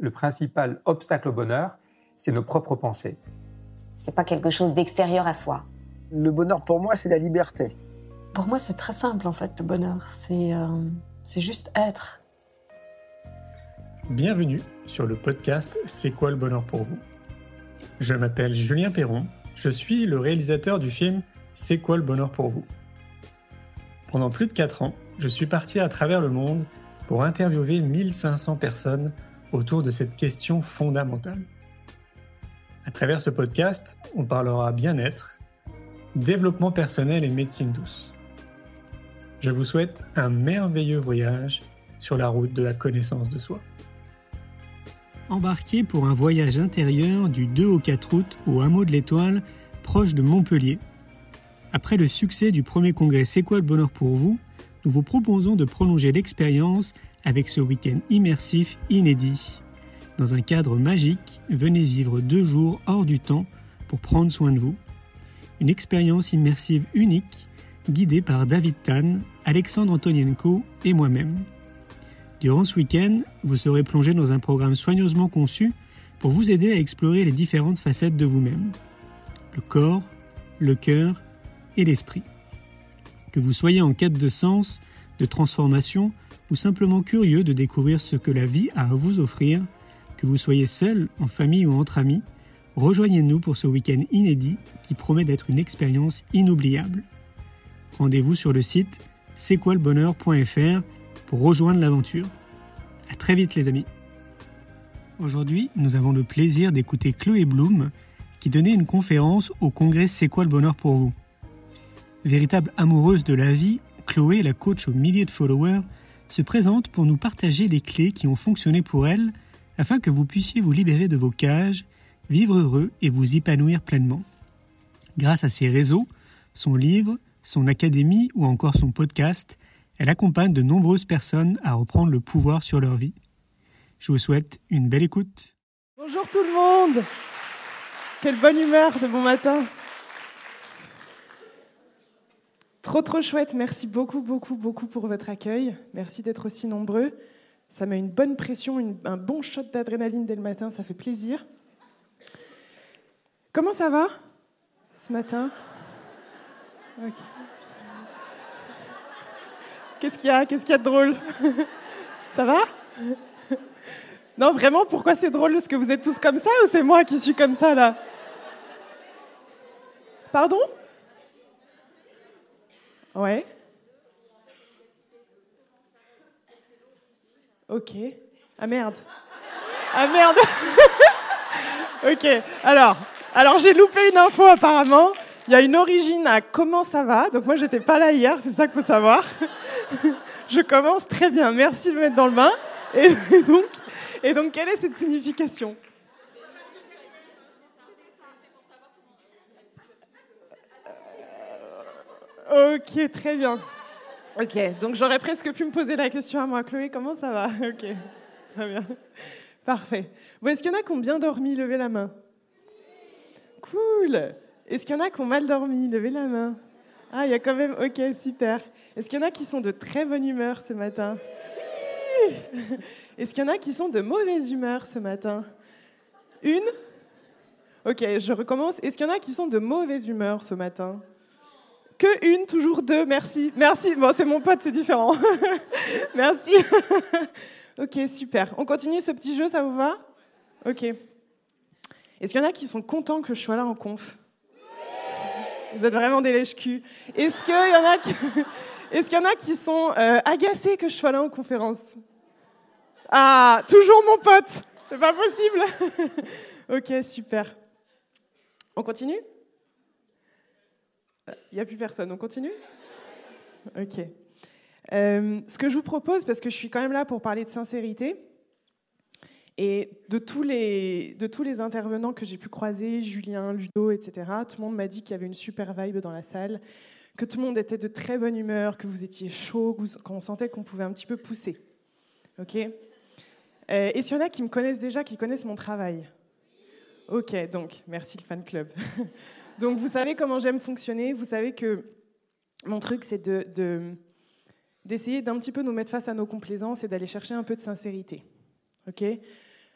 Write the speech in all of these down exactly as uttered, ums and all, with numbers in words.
le principal obstacle au bonheur, c'est nos propres pensées. C'est pas quelque chose d'extérieur à soi. Le bonheur pour moi, c'est la liberté. Pour moi, c'est très simple en fait, le bonheur. C'est, euh, c'est juste être. Bienvenue sur le podcast C'est quoi le bonheur pour vous ? Je m'appelle Julien Perron, je suis le réalisateur du film C'est quoi le bonheur pour vous ? Pendant plus de quatre ans, je suis parti à travers le monde pour interviewer mille cinq cents personnes autour de cette question fondamentale. À travers ce podcast, on parlera bien-être, développement personnel et médecine douce. Je vous souhaite un merveilleux voyage sur la route de la connaissance de soi. Embarquez pour un voyage intérieur du deux au quatre août au hameau de l'Étoile, proche de Montpellier. Après le succès du premier congrès C'est quoi le bonheur pour vous, nous vous proposons de prolonger l'expérience avec ce week-end immersif inédit. Dans un cadre magique, venez vivre deux jours hors du temps pour prendre soin de vous. Une expérience immersive unique, guidée par David Tan, Alexandre Antonienko et moi-même. Durant ce week-end, vous serez plongé dans un programme soigneusement conçu pour vous aider à explorer les différentes facettes de vous-même. Le corps, le cœur et l'esprit. Que vous soyez en quête de sens, de transformation ou simplement curieux de découvrir ce que la vie a à vous offrir, que vous soyez seul, en famille ou entre amis, rejoignez-nous pour ce week-end inédit qui promet d'être une expérience inoubliable. Rendez-vous sur le site c'est quoi le bonheur point f r pour rejoindre l'aventure. À très vite les amis. Aujourd'hui, nous avons le plaisir d'écouter Chloé Bloom qui donnait une conférence au congrès C'est quoi le bonheur pour vous ? Véritable amoureuse de la vie, Chloé, la coach aux milliers de followers, se présente pour nous partager les clés qui ont fonctionné pour elle afin que vous puissiez vous libérer de vos cages, vivre heureux et vous épanouir pleinement. Grâce à ses réseaux, son livre, son académie ou encore son podcast, elle accompagne de nombreuses personnes à reprendre le pouvoir sur leur vie. Je vous souhaite une belle écoute. Bonjour tout le monde. Quelle bonne humeur de bon matin. Trop trop chouette, merci beaucoup beaucoup beaucoup pour votre accueil. Merci d'être aussi nombreux. Ça met une bonne pression, une, un bon shot d'adrénaline dès le matin, ça fait plaisir. Comment ça va ce matin ? Okay. Qu'est-ce qu'il y a ? Qu'est-ce qu'il y a de drôle ? Ça va ? Non, vraiment, pourquoi c'est drôle ? Est-ce que vous êtes tous comme ça ou c'est moi qui suis comme ça, là ? Pardon ? Ouais. Ok. Ah merde. Ah merde. Ok, alors, alors j'ai loupé une info apparemment. Il y a une origine à comment ça va. Donc moi, j'étais pas là hier, c'est ça qu'il faut savoir. Je commence très bien, merci de me mettre dans le bain. Et donc, et donc quelle est cette signification ? Ok, très bien. Ok, donc j'aurais presque pu me poser la question à moi. Chloé, comment ça va ? Ok, très bien. Parfait. Bon, est-ce qu'il y en a qui ont bien dormi ? Levez la main. Cool. Est-ce qu'il y en a qui ont mal dormi ? Levez la main. Ah, il y a quand même... Ok, super. Est-ce qu'il y en a qui sont de très bonne humeur ce matin ? Oui. Est-ce qu'il y en a qui sont de mauvaise humeur ce matin ? Une ? Ok, je recommence. Est-ce qu'il y en a qui sont de mauvaise humeur ce matin ? Que une, toujours deux, merci. Merci. Bon, c'est mon pote, c'est différent. Merci. Ok, super. On continue ce petit jeu, ça vous va ? Ok. Est-ce qu'il y en a qui sont contents que je sois là en conf ? Vous êtes vraiment des lèche-culs. Est-ce qu'il y en a qui, Est-ce qu'il y en a qui sont euh, agacés que je sois là en conférence ? Ah, toujours mon pote. C'est pas possible. Ok, super. On continue ? Il n'y a plus personne. On continue ? Ok. Euh, ce que je vous propose, parce que je suis quand même là pour parler de sincérité, et de tous les, de tous les intervenants que j'ai pu croiser, Julien, Ludo, et cetera, tout le monde m'a dit qu'il y avait une super vibe dans la salle, que tout le monde était de très bonne humeur, que vous étiez chaud, qu'on sentait qu'on pouvait un petit peu pousser. Ok ? euh, Et s'il y en a qui me connaissent déjà, qui connaissent mon travail ? Ok, donc, merci le fan club. Donc, vous savez comment j'aime fonctionner, vous savez que mon truc, c'est de, de, d'essayer d'un petit peu nous mettre face à nos complaisances et d'aller chercher un peu de sincérité. Ok ?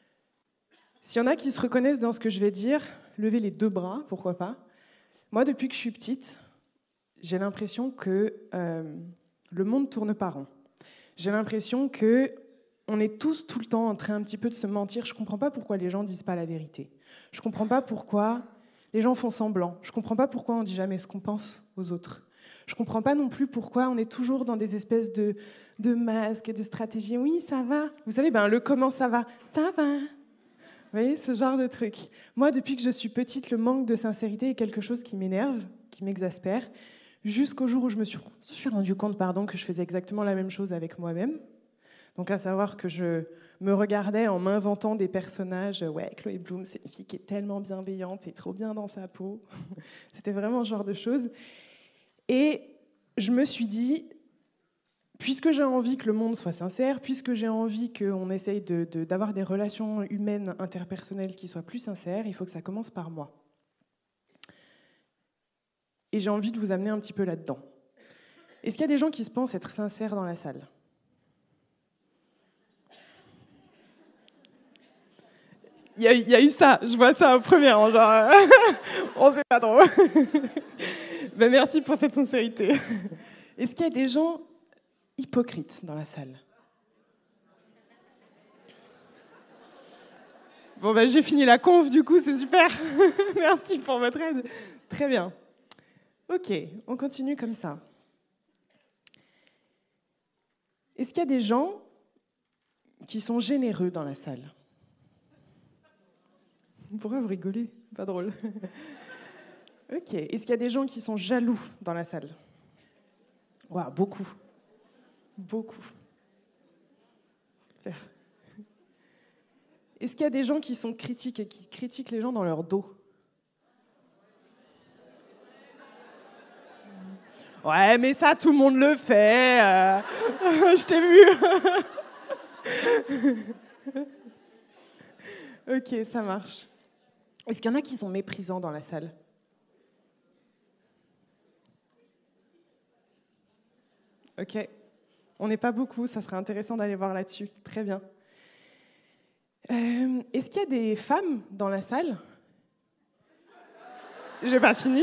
S'il y en a qui se reconnaissent dans ce que je vais dire, levez les deux bras, pourquoi pas. Moi, depuis que je suis petite, j'ai l'impression que euh, le monde tourne pas rond. J'ai l'impression qu'on est tous tout le temps en train un petit peu de se mentir. Je ne comprends pas pourquoi les gens ne disent pas la vérité. Je ne comprends pas pourquoi les gens font semblant. Je ne comprends pas pourquoi on ne dit jamais ce qu'on pense aux autres. Je ne comprends pas non plus pourquoi on est toujours dans des espèces de, de masques, de stratégies. Oui, ça va. Vous savez, ben, le comment ça va. Ça va. Vous voyez, ce genre de truc. Moi, depuis que je suis petite, le manque de sincérité est quelque chose qui m'énerve, qui m'exaspère, jusqu'au jour où je me suis, je suis rendu compte pardon, que je faisais exactement la même chose avec moi-même. Donc, à savoir que je me regardais en m'inventant des personnages. Ouais, Chloé Bloom, c'est une fille qui est tellement bienveillante et trop bien dans sa peau. C'était vraiment ce genre de choses. Et je me suis dit, puisque j'ai envie que le monde soit sincère, puisque j'ai envie qu'on essaye de, de, d'avoir des relations humaines, interpersonnelles qui soient plus sincères, il faut que ça commence par moi. Et j'ai envie de vous amener un petit peu là-dedans. Est-ce qu'il y a des gens qui se pensent être sincères dans la salle ? Il y, a, il y a eu ça, je vois ça au premier rang, genre, on sait pas trop. Ben merci pour cette sincérité. Est-ce qu'il y a des gens hypocrites dans la salle ? Bon, ben j'ai fini la conf, du coup, c'est super. Merci pour votre aide. Très bien. Ok, on continue comme ça. Est-ce qu'il y a des gens qui sont généreux dans la salle ? Pourquoi vous rigolez ? Pas drôle. Ok. Est-ce qu'il y a des gens qui sont jaloux dans la salle ? Waouh, beaucoup. Beaucoup. Super. Est-ce qu'il y a des gens qui sont critiques et qui critiquent les gens dans leur dos ? Ouais, mais ça, tout le monde le fait. Euh... Je t'ai vu. Ok, ça marche. Est-ce qu'il y en a qui sont méprisants dans la salle ? Ok. On n'est pas beaucoup, ça serait intéressant d'aller voir là-dessus. Très bien. Euh, est-ce qu'il y a des femmes dans la salle ? J'ai pas fini.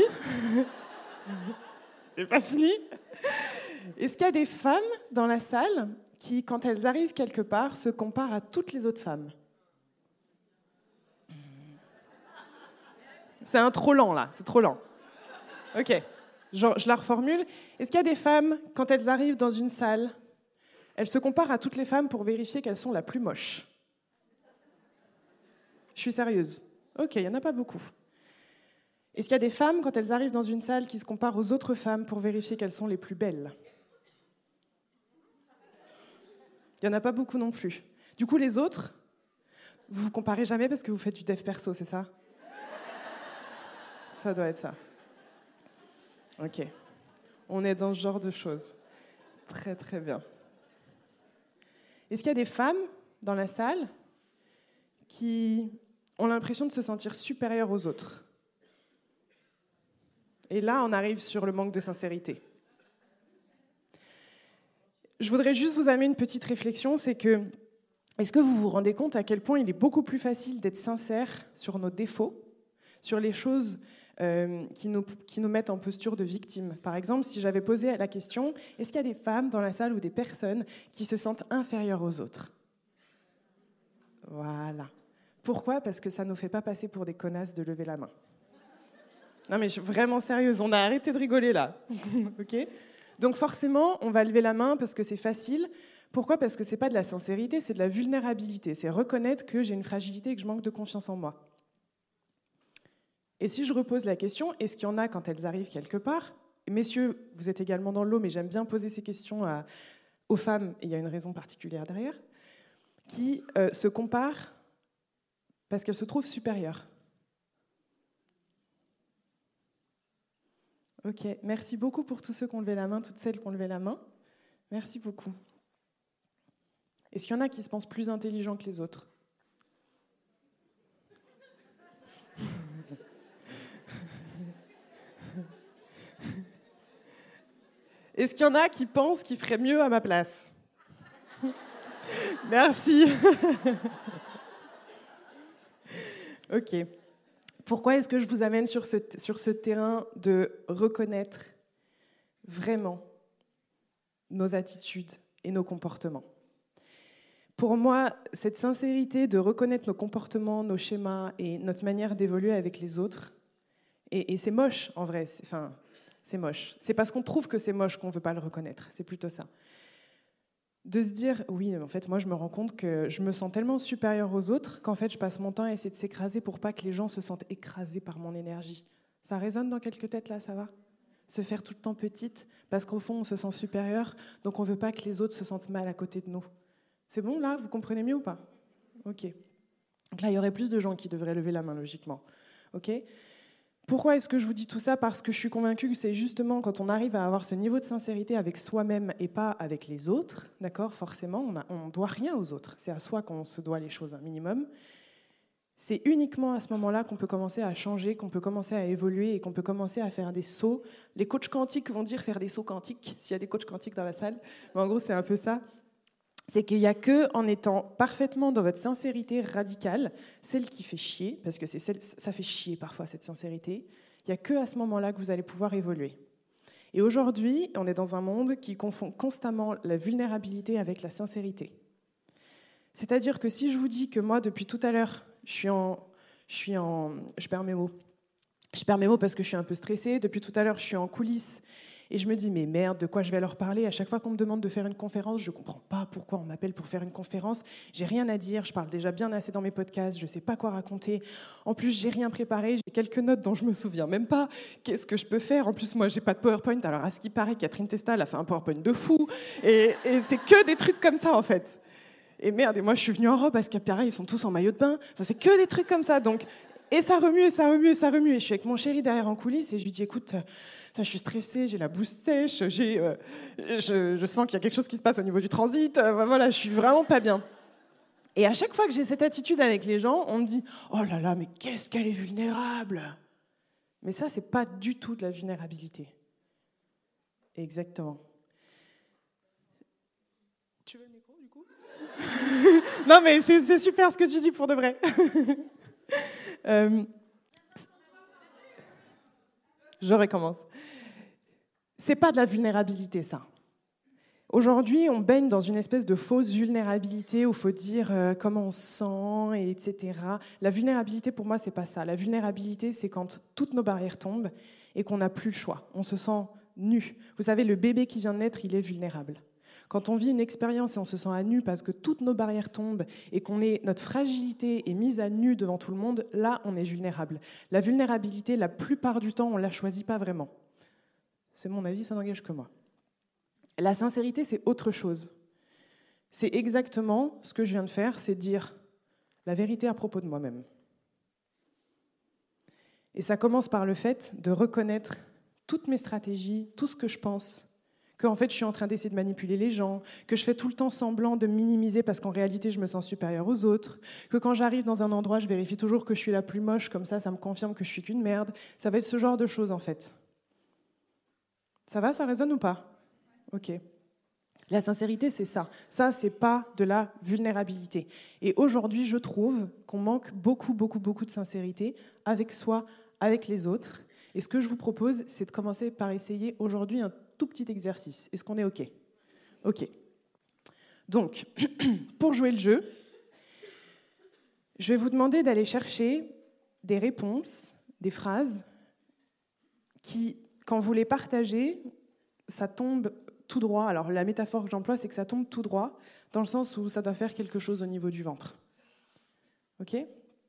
J'ai pas fini. Est-ce qu'il y a des femmes dans la salle qui, quand elles arrivent quelque part, se comparent à toutes les autres femmes ? C'est un trop lent, là. C'est trop lent. Ok. Je, je la reformule. Est-ce qu'il y a des femmes, quand elles arrivent dans une salle, elles se comparent à toutes les femmes pour vérifier qu'elles sont la plus moche ? Je suis sérieuse. Ok, il n'y en a pas beaucoup. Est-ce qu'il y a des femmes, quand elles arrivent dans une salle, qui se comparent aux autres femmes pour vérifier qu'elles sont les plus belles ? Il n'y en a pas beaucoup non plus. Du coup, les autres, vous ne vous comparez jamais parce que vous faites du dev perso, c'est ça ? Ça doit être ça. Ok. On est dans ce genre de choses. Très, très bien. Est-ce qu'il y a des femmes dans la salle qui ont l'impression de se sentir supérieures aux autres ? Et là, on arrive sur le manque de sincérité. Je voudrais juste vous amener une petite réflexion, c'est que, est-ce que vous vous rendez compte à quel point il est beaucoup plus facile d'être sincère sur nos défauts, sur les choses euh, qui, nous, qui nous mettent en posture de victime ? Par exemple, si j'avais posé la question, est-ce qu'il y a des femmes dans la salle ou des personnes qui se sentent inférieures aux autres ? Voilà. Pourquoi ? Parce que ça ne nous fait pas passer pour des connasses de lever la main. Non mais je suis vraiment sérieuse, on a arrêté de rigoler là. Ok ? Donc forcément, on va lever la main parce que c'est facile. Pourquoi ? Parce que c'est pas de la sincérité, c'est de la vulnérabilité. C'est reconnaître que j'ai une fragilité et que je manque de confiance en moi. Et si je repose la question, est-ce qu'il y en a quand elles arrivent quelque part ? Messieurs, vous êtes également dans l'eau, mais j'aime bien poser ces questions à, aux femmes, et il y a une raison particulière derrière, qui euh, se comparent parce qu'elles se trouvent supérieures. Ok, merci beaucoup pour tous ceux qui ont levé la main, toutes celles qui ont levé la main. Merci beaucoup. Est-ce qu'il y en a qui se pensent plus intelligents que les autres ? Est-ce qu'il y en a qui pensent qu'ils feraient mieux à ma place ? Ok. Pourquoi est-ce que je vous amène sur ce, sur ce terrain de reconnaître vraiment nos attitudes et nos comportements? Pour moi, cette sincérité de reconnaître nos comportements, nos schémas et notre manière d'évoluer avec les autres, et, et c'est moche en vrai, c'est, enfin, c'est moche. C'est parce qu'on trouve que c'est moche qu'on ne veut pas le reconnaître, c'est plutôt ça. De se dire, oui, en fait, moi je me rends compte que je me sens tellement supérieure aux autres qu'en fait je passe mon temps à essayer de s'écraser pour pas que les gens se sentent écrasés par mon énergie. Ça résonne dans quelques têtes là, ça va ? Se faire tout le temps petite, parce qu'au fond on se sent supérieur, donc on ne veut pas que les autres se sentent mal à côté de nous. C'est bon là ? Vous comprenez mieux ou pas ? Ok. Donc là, il y aurait plus de gens qui devraient lever la main, logiquement. Ok ? Pourquoi est-ce que je vous dis tout ça ? Parce que je suis convaincue que c'est justement quand on arrive à avoir ce niveau de sincérité avec soi-même et pas avec les autres, d'accord ? Forcément, on ne doit rien aux autres. C'est à soi qu'on se doit les choses, un minimum. C'est uniquement à ce moment-là qu'on peut commencer à changer, qu'on peut commencer à évoluer et qu'on peut commencer à faire des sauts. Les coachs quantiques vont dire faire des sauts quantiques, s'il y a des coachs quantiques dans la salle. Mais en gros, c'est un peu ça. C'est qu'il n'y a qu'en étant parfaitement dans votre sincérité radicale, celle qui fait chier, parce que c'est celle, ça fait chier parfois cette sincérité, il n'y a qu'à ce moment-là que vous allez pouvoir évoluer. Et aujourd'hui, on est dans un monde qui confond constamment la vulnérabilité avec la sincérité. C'est-à-dire que si je vous dis que moi, depuis tout à l'heure, je suis en... Je, suis en, je perds mes mots. Je perds mes mots parce que je suis un peu stressée. Depuis tout à l'heure, je suis en coulisses. Et je me dis, mais merde, de quoi je vais leur parler ? À chaque fois qu'on me demande de faire une conférence, je ne comprends pas pourquoi on m'appelle pour faire une conférence. J'ai rien à dire, je parle déjà bien assez dans mes podcasts, je ne sais pas quoi raconter. En plus, j'ai rien préparé, j'ai quelques notes dont je ne me souviens même pas. Qu'est-ce que je peux faire ? En plus, moi, j'ai pas de PowerPoint. Alors, à ce qui paraît, Catherine Testa, elle a fait un PowerPoint de fou. Et, et c'est que des trucs comme ça, en fait. Et merde, et moi, je suis venue en robe, parce qu'à pareil, ils sont tous en maillot de bain. Enfin, c'est que des trucs comme ça. Donc, et ça remue, et ça remue, et ça remue. Et je suis avec mon chéri derrière en coulisses, et je lui dis, écoute... Je suis stressée, j'ai la bouche sèche, j'ai, euh, je, je sens qu'il y a quelque chose qui se passe au niveau du transit. Euh, voilà, je suis vraiment pas bien. Et à chaque fois que j'ai cette attitude avec les gens, on me dit « Oh là là, mais qu'est-ce qu'elle est vulnérable !» Mais ça, c'est pas du tout de la vulnérabilité. Exactement. Tu veux le micro, du coup ? Non, mais c'est, c'est super ce que tu dis pour de vrai. euh, je recommence. C'est pas de la vulnérabilité, ça. Aujourd'hui, on baigne dans une espèce de fausse vulnérabilité où il faut dire euh, comment on se sent, et etc. La vulnérabilité, pour moi, c'est pas ça. La vulnérabilité, c'est quand toutes nos barrières tombent et qu'on n'a plus le choix. On se sent nu. Vous savez, le bébé qui vient de naître, il est vulnérable. Quand on vit une expérience et on se sent à nu parce que toutes nos barrières tombent et qu'on est, notre fragilité est mise à nu devant tout le monde, là, on est vulnérable. La vulnérabilité, la plupart du temps, on ne la choisit pas vraiment. C'est mon avis, ça n'engage que moi. La sincérité, c'est autre chose. C'est exactement ce que je viens de faire, c'est dire la vérité à propos de moi-même. Et ça commence par le fait de reconnaître toutes mes stratégies, tout ce que je pense, qu'en fait, je suis en train d'essayer de manipuler les gens, que je fais tout le temps semblant de me minimiser parce qu'en réalité, je me sens supérieure aux autres, que quand j'arrive dans un endroit, je vérifie toujours que je suis la plus moche, comme ça, ça me confirme que je suis qu'une merde. Ça va être ce genre de choses, en fait. Ça va, ça résonne ou pas ? Ok. La sincérité, c'est ça. Ça, c'est pas de la vulnérabilité. Et aujourd'hui, je trouve qu'on manque beaucoup, beaucoup, beaucoup de sincérité avec soi, avec les autres. Et ce que je vous propose, c'est de commencer par essayer aujourd'hui un tout petit exercice. Est-ce qu'on est OK ? OK. Donc, pour jouer le jeu, je vais vous demander d'aller chercher des réponses, des phrases qui, quand vous les partagez, ça tombe tout droit. Alors, la métaphore que j'emploie, c'est que ça tombe tout droit, dans le sens où ça doit faire quelque chose au niveau du ventre. OK ?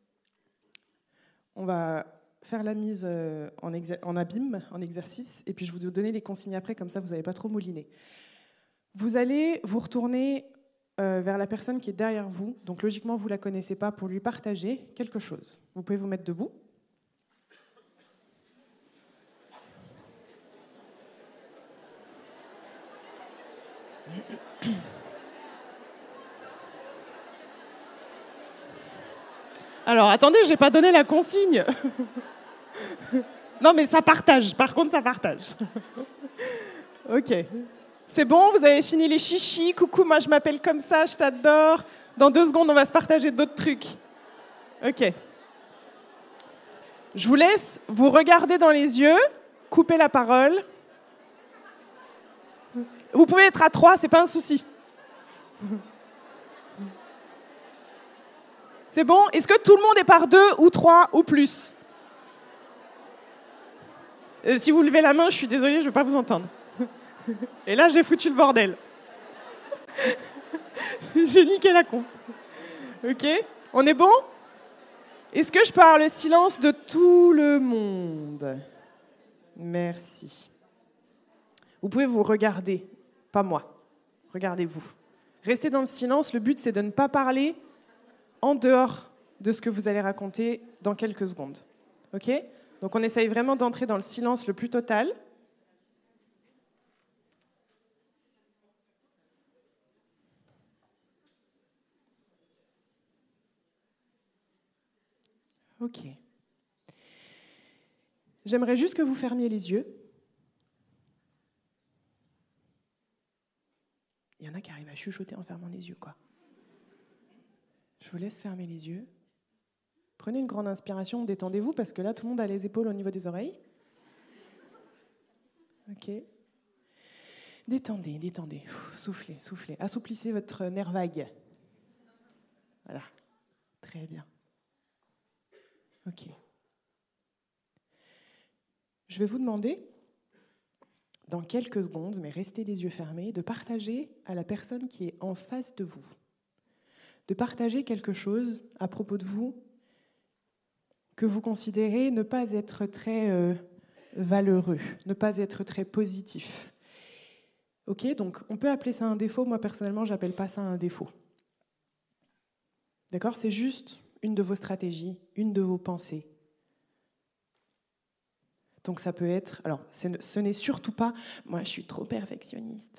On va faire la mise en, exa- en abîme, en exercice, et puis je vais vous donner les consignes après, comme ça vous n'allez pas trop mouliner. Vous allez vous retourner euh, vers la personne qui est derrière vous, donc logiquement vous ne la connaissez pas, pour lui partager quelque chose. Vous pouvez vous mettre debout. Alors, attendez, je n'ai pas donné la consigne. Non, mais ça partage. Par contre, ça partage. OK. C'est bon, vous avez fini les chichis. Coucou, moi, je m'appelle comme ça, je t'adore. Dans deux secondes, on va se partager d'autres trucs. OK. Je vous laisse vous regarder dans les yeux, couper la parole. Vous pouvez être à trois, c'est pas un souci. C'est bon? Est-ce que tout le monde est par deux ou trois ou plus? Et si vous levez la main, je suis désolée, je ne vais pas vous entendre. Et là, j'ai foutu le bordel. J'ai niqué la con. Ok? On est bon? Est-ce que je peux avoir le silence de tout le monde? Merci. Vous pouvez vous regarder, pas moi. Regardez-vous. Restez dans le silence. Le but, c'est de ne pas parler en dehors de ce que vous allez raconter dans quelques secondes. Ok? Donc, on essaye vraiment d'entrer dans le silence le plus total. Ok. J'aimerais juste que vous fermiez les yeux. Il y en a qui arrivent à chuchoter en fermant les yeux, quoi. Je vous laisse fermer les yeux. Prenez une grande inspiration, détendez-vous, parce que là, tout le monde a les épaules au niveau des oreilles. Ok. Détendez, détendez. Ouf, soufflez, soufflez. Assouplissez votre nerf vague. Voilà. Très bien. Ok. Je vais vous demander, dans quelques secondes, mais restez les yeux fermés, de partager à la personne qui est en face de vous, de partager quelque chose à propos de vous que vous considérez ne pas être très euh, valeureux, ne pas être très positif. Ok, donc on peut appeler ça un défaut. Moi, personnellement, je n'appelle pas ça un défaut. D'accord? C'est juste une de vos stratégies, une de vos pensées. Donc ça peut être... Alors, ce n'est surtout pas « moi, je suis trop perfectionniste ».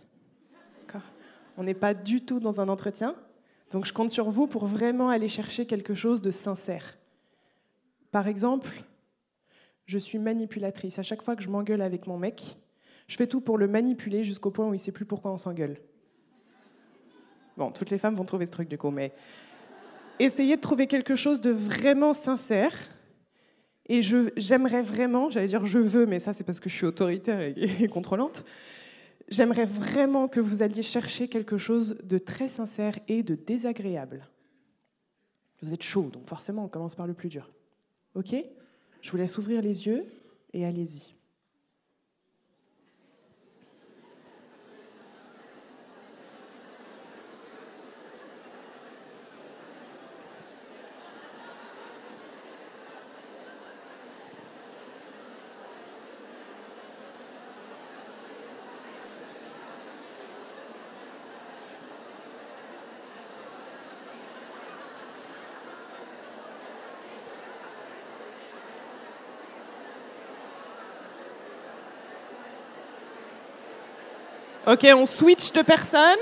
D'accord? On n'est pas du tout dans un entretien. Donc je compte sur vous pour vraiment aller chercher quelque chose de sincère. Par exemple, je suis manipulatrice. À chaque fois que je m'engueule avec mon mec, je fais tout pour le manipuler jusqu'au point où il ne sait plus pourquoi on s'engueule. Bon, toutes les femmes vont trouver ce truc du coup, mais essayez de trouver quelque chose de vraiment sincère. Et je, j'aimerais vraiment, j'allais dire je veux, mais ça c'est parce que je suis autoritaire et, et contrôlante, j'aimerais vraiment que vous alliez chercher quelque chose de très sincère et de désagréable. Vous êtes chaud, donc forcément on commence par le plus dur. Ok? Je vous laisse ouvrir les yeux et allez-y. Ok, on switch de personne.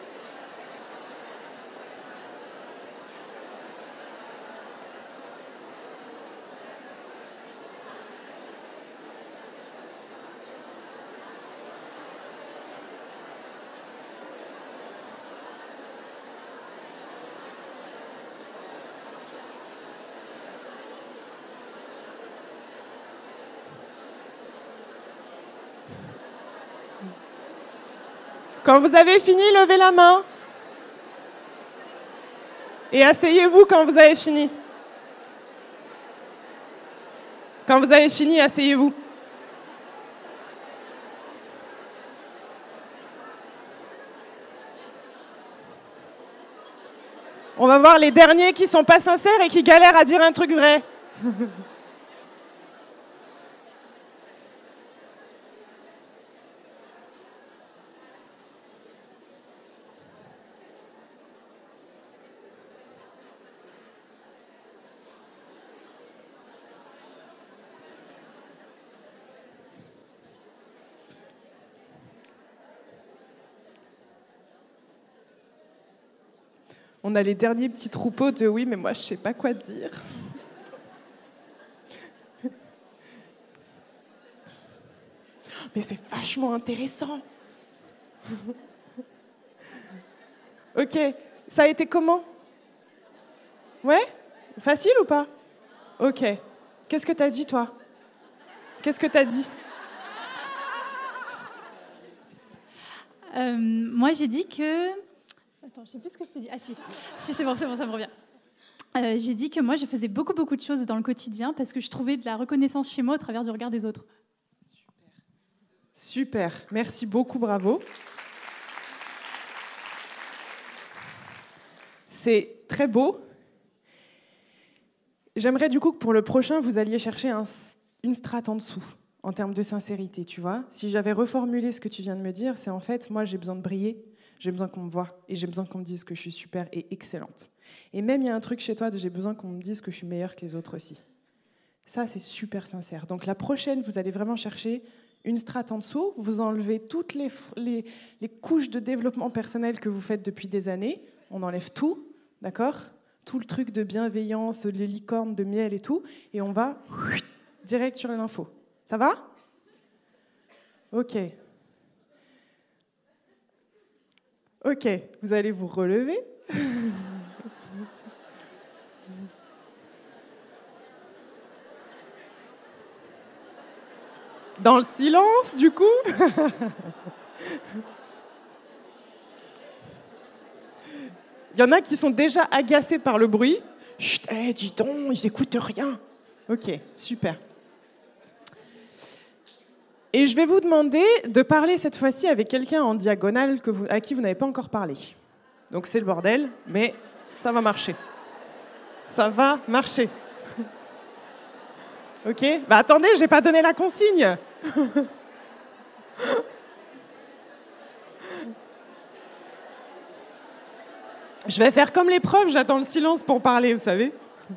Quand vous avez fini, levez la main. Et asseyez-vous quand vous avez fini. Quand vous avez fini, asseyez-vous. On va voir les derniers qui sont pas sincères et qui galèrent à dire un truc vrai. On a les derniers petits troupeaux de « oui, mais moi, je ne sais pas quoi dire ». Mais c'est vachement intéressant. Ok, ça a été comment? Ouais? Facile ou pas? Ok. Qu'est-ce que t'as dit, toi? Qu'est-ce que t'as dit? Euh, moi, j'ai dit que... Attends, je sais plus ce que je t'ai dit. Ah si, si c'est bon, c'est bon, ça me revient. Euh, j'ai dit que moi, je faisais beaucoup, beaucoup de choses dans le quotidien parce que je trouvais de la reconnaissance chez moi au travers du regard des autres. Super, merci beaucoup, bravo. C'est très beau. J'aimerais du coup que pour le prochain, vous alliez chercher un, une strate en dessous, en termes de sincérité, tu vois. Si j'avais reformulé ce que tu viens de me dire, c'est en fait, moi, j'ai besoin de briller, j'ai besoin qu'on me voie, et j'ai besoin qu'on me dise que je suis super et excellente. Et même, il y a un truc chez toi, j'ai besoin qu'on me dise que je suis meilleure que les autres aussi. Ça, c'est super sincère. Donc la prochaine, vous allez vraiment chercher une strate en dessous, vous enlevez toutes les, les, les couches de développement personnel que vous faites depuis des années, on enlève tout, d'accord ? Tout le truc de bienveillance, les licornes de miel et tout, et on va direct sur l'info. Ça va ? Ok. Ok, vous allez vous relever. Dans le silence, du coup. Il y en a qui sont déjà agacés par le bruit. Chut, hey, dis donc, ils n'écoutent rien. Ok, super. Et je vais vous demander de parler cette fois-ci avec quelqu'un en diagonale que vous, à qui vous n'avez pas encore parlé. Donc c'est le bordel, mais ça va marcher. Ça va marcher. Ok ? Bah attendez, j'ai pas donné la consigne. Je vais faire comme les profs, j'attends le silence pour parler, vous savez.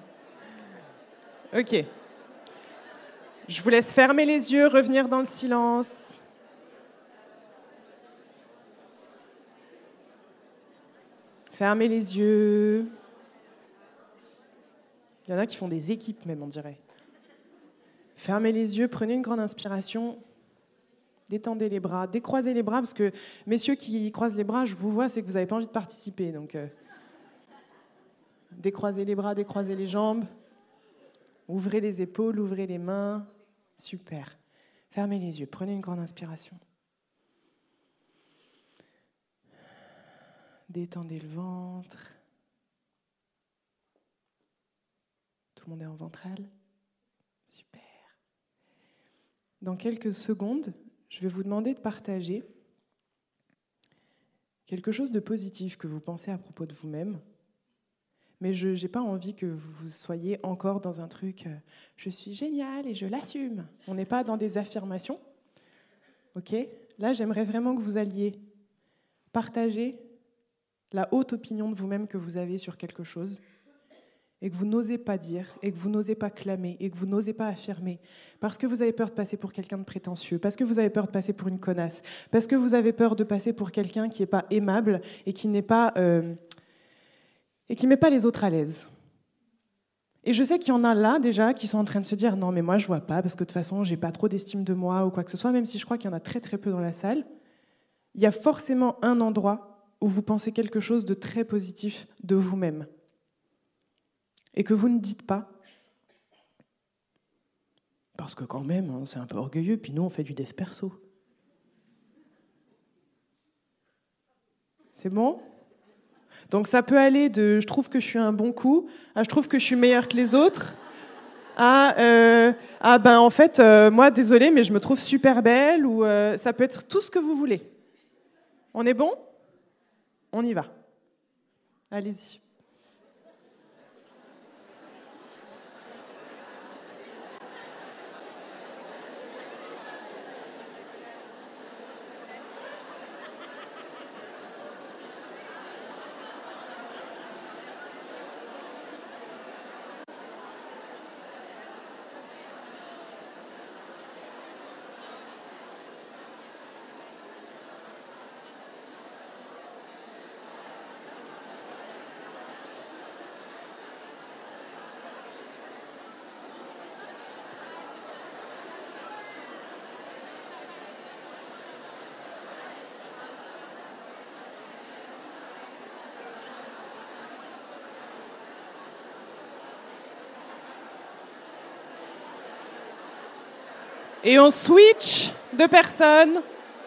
Ok. Je vous laisse fermer les yeux, revenir dans le silence. Fermez les yeux. Il y en a qui font des équipes même, on dirait. Fermez les yeux, prenez une grande inspiration. Détendez les bras, décroisez les bras, parce que, messieurs qui croisent les bras, je vous vois, c'est que vous n'avez pas envie de participer. Donc, euh, décroisez les bras, décroisez les jambes. Ouvrez les épaules, ouvrez les mains. Super. Fermez les yeux, prenez une grande inspiration. Détendez le ventre. Tout le monde est en ventrale. Super. Dans quelques secondes, je vais vous demander de partager quelque chose de positif que vous pensez à propos de vous-même. Mais je n'ai pas envie que vous soyez encore dans un truc euh, « je suis génial et je l'assume ». On n'est pas dans des affirmations. Ok ? Là, j'aimerais vraiment que vous alliez partager la haute opinion de vous-même que vous avez sur quelque chose et que vous n'osez pas dire, et que vous n'osez pas clamer, et que vous n'osez pas affirmer, parce que vous avez peur de passer pour quelqu'un de prétentieux, parce que vous avez peur de passer pour une connasse, parce que vous avez peur de passer pour quelqu'un qui n'est pas aimable et qui n'est pas... Euh, et qui ne met pas les autres à l'aise. Et je sais qu'il y en a là, déjà, qui sont en train de se dire « Non, mais moi, je ne vois pas, parce que de toute façon, je n'ai pas trop d'estime de moi, ou quoi que ce soit », même si je crois qu'il y en a très, très peu dans la salle. Il y a forcément un endroit où vous pensez quelque chose de très positif de vous-même. Et que vous ne dites pas. Parce que quand même, hein, c'est un peu orgueilleux, puis nous, on fait du dev perso. C'est bon ? Donc ça peut aller de « je trouve que je suis un bon coup » à « je trouve que je suis meilleure que les autres » à euh, « ah ben en fait, euh, moi, désolée, mais je me trouve super belle » ou euh, ça peut être tout ce que vous voulez. On est bon ? On y va. Allez-y. Et on switch de personne.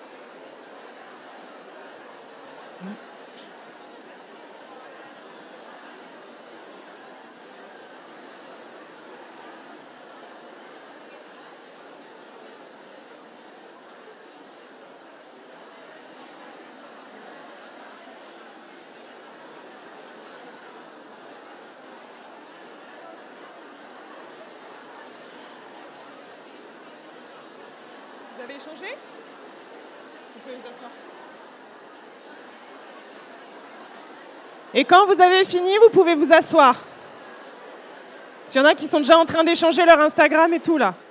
Vous avez échangé? Vous pouvez vous asseoir. Et quand vous avez fini, vous pouvez vous asseoir. S'il y en a qui sont déjà en train d'échanger leur Instagram et tout là.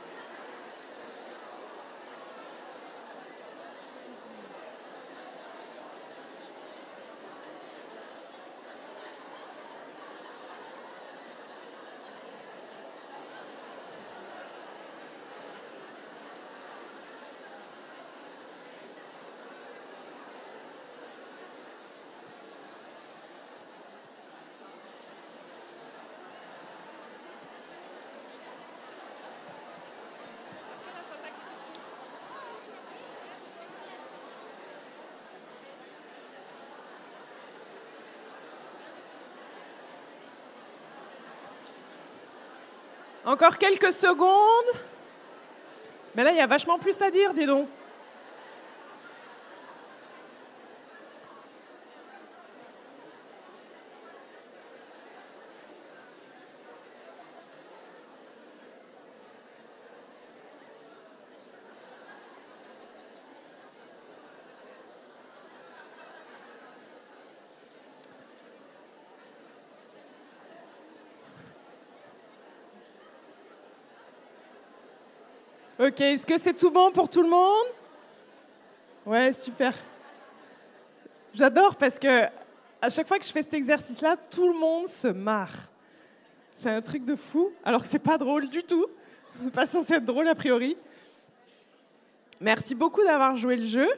Encore quelques secondes. Mais là, il y a vachement plus à dire, dis donc. Ok, est-ce que c'est tout bon pour tout le monde? Ouais, super. J'adore parce que à chaque fois que je fais cet exercice-là, tout le monde se marre. C'est un truc de fou, alors que c'est pas drôle du tout. C'est pas censé être drôle a priori. Merci beaucoup d'avoir joué le jeu.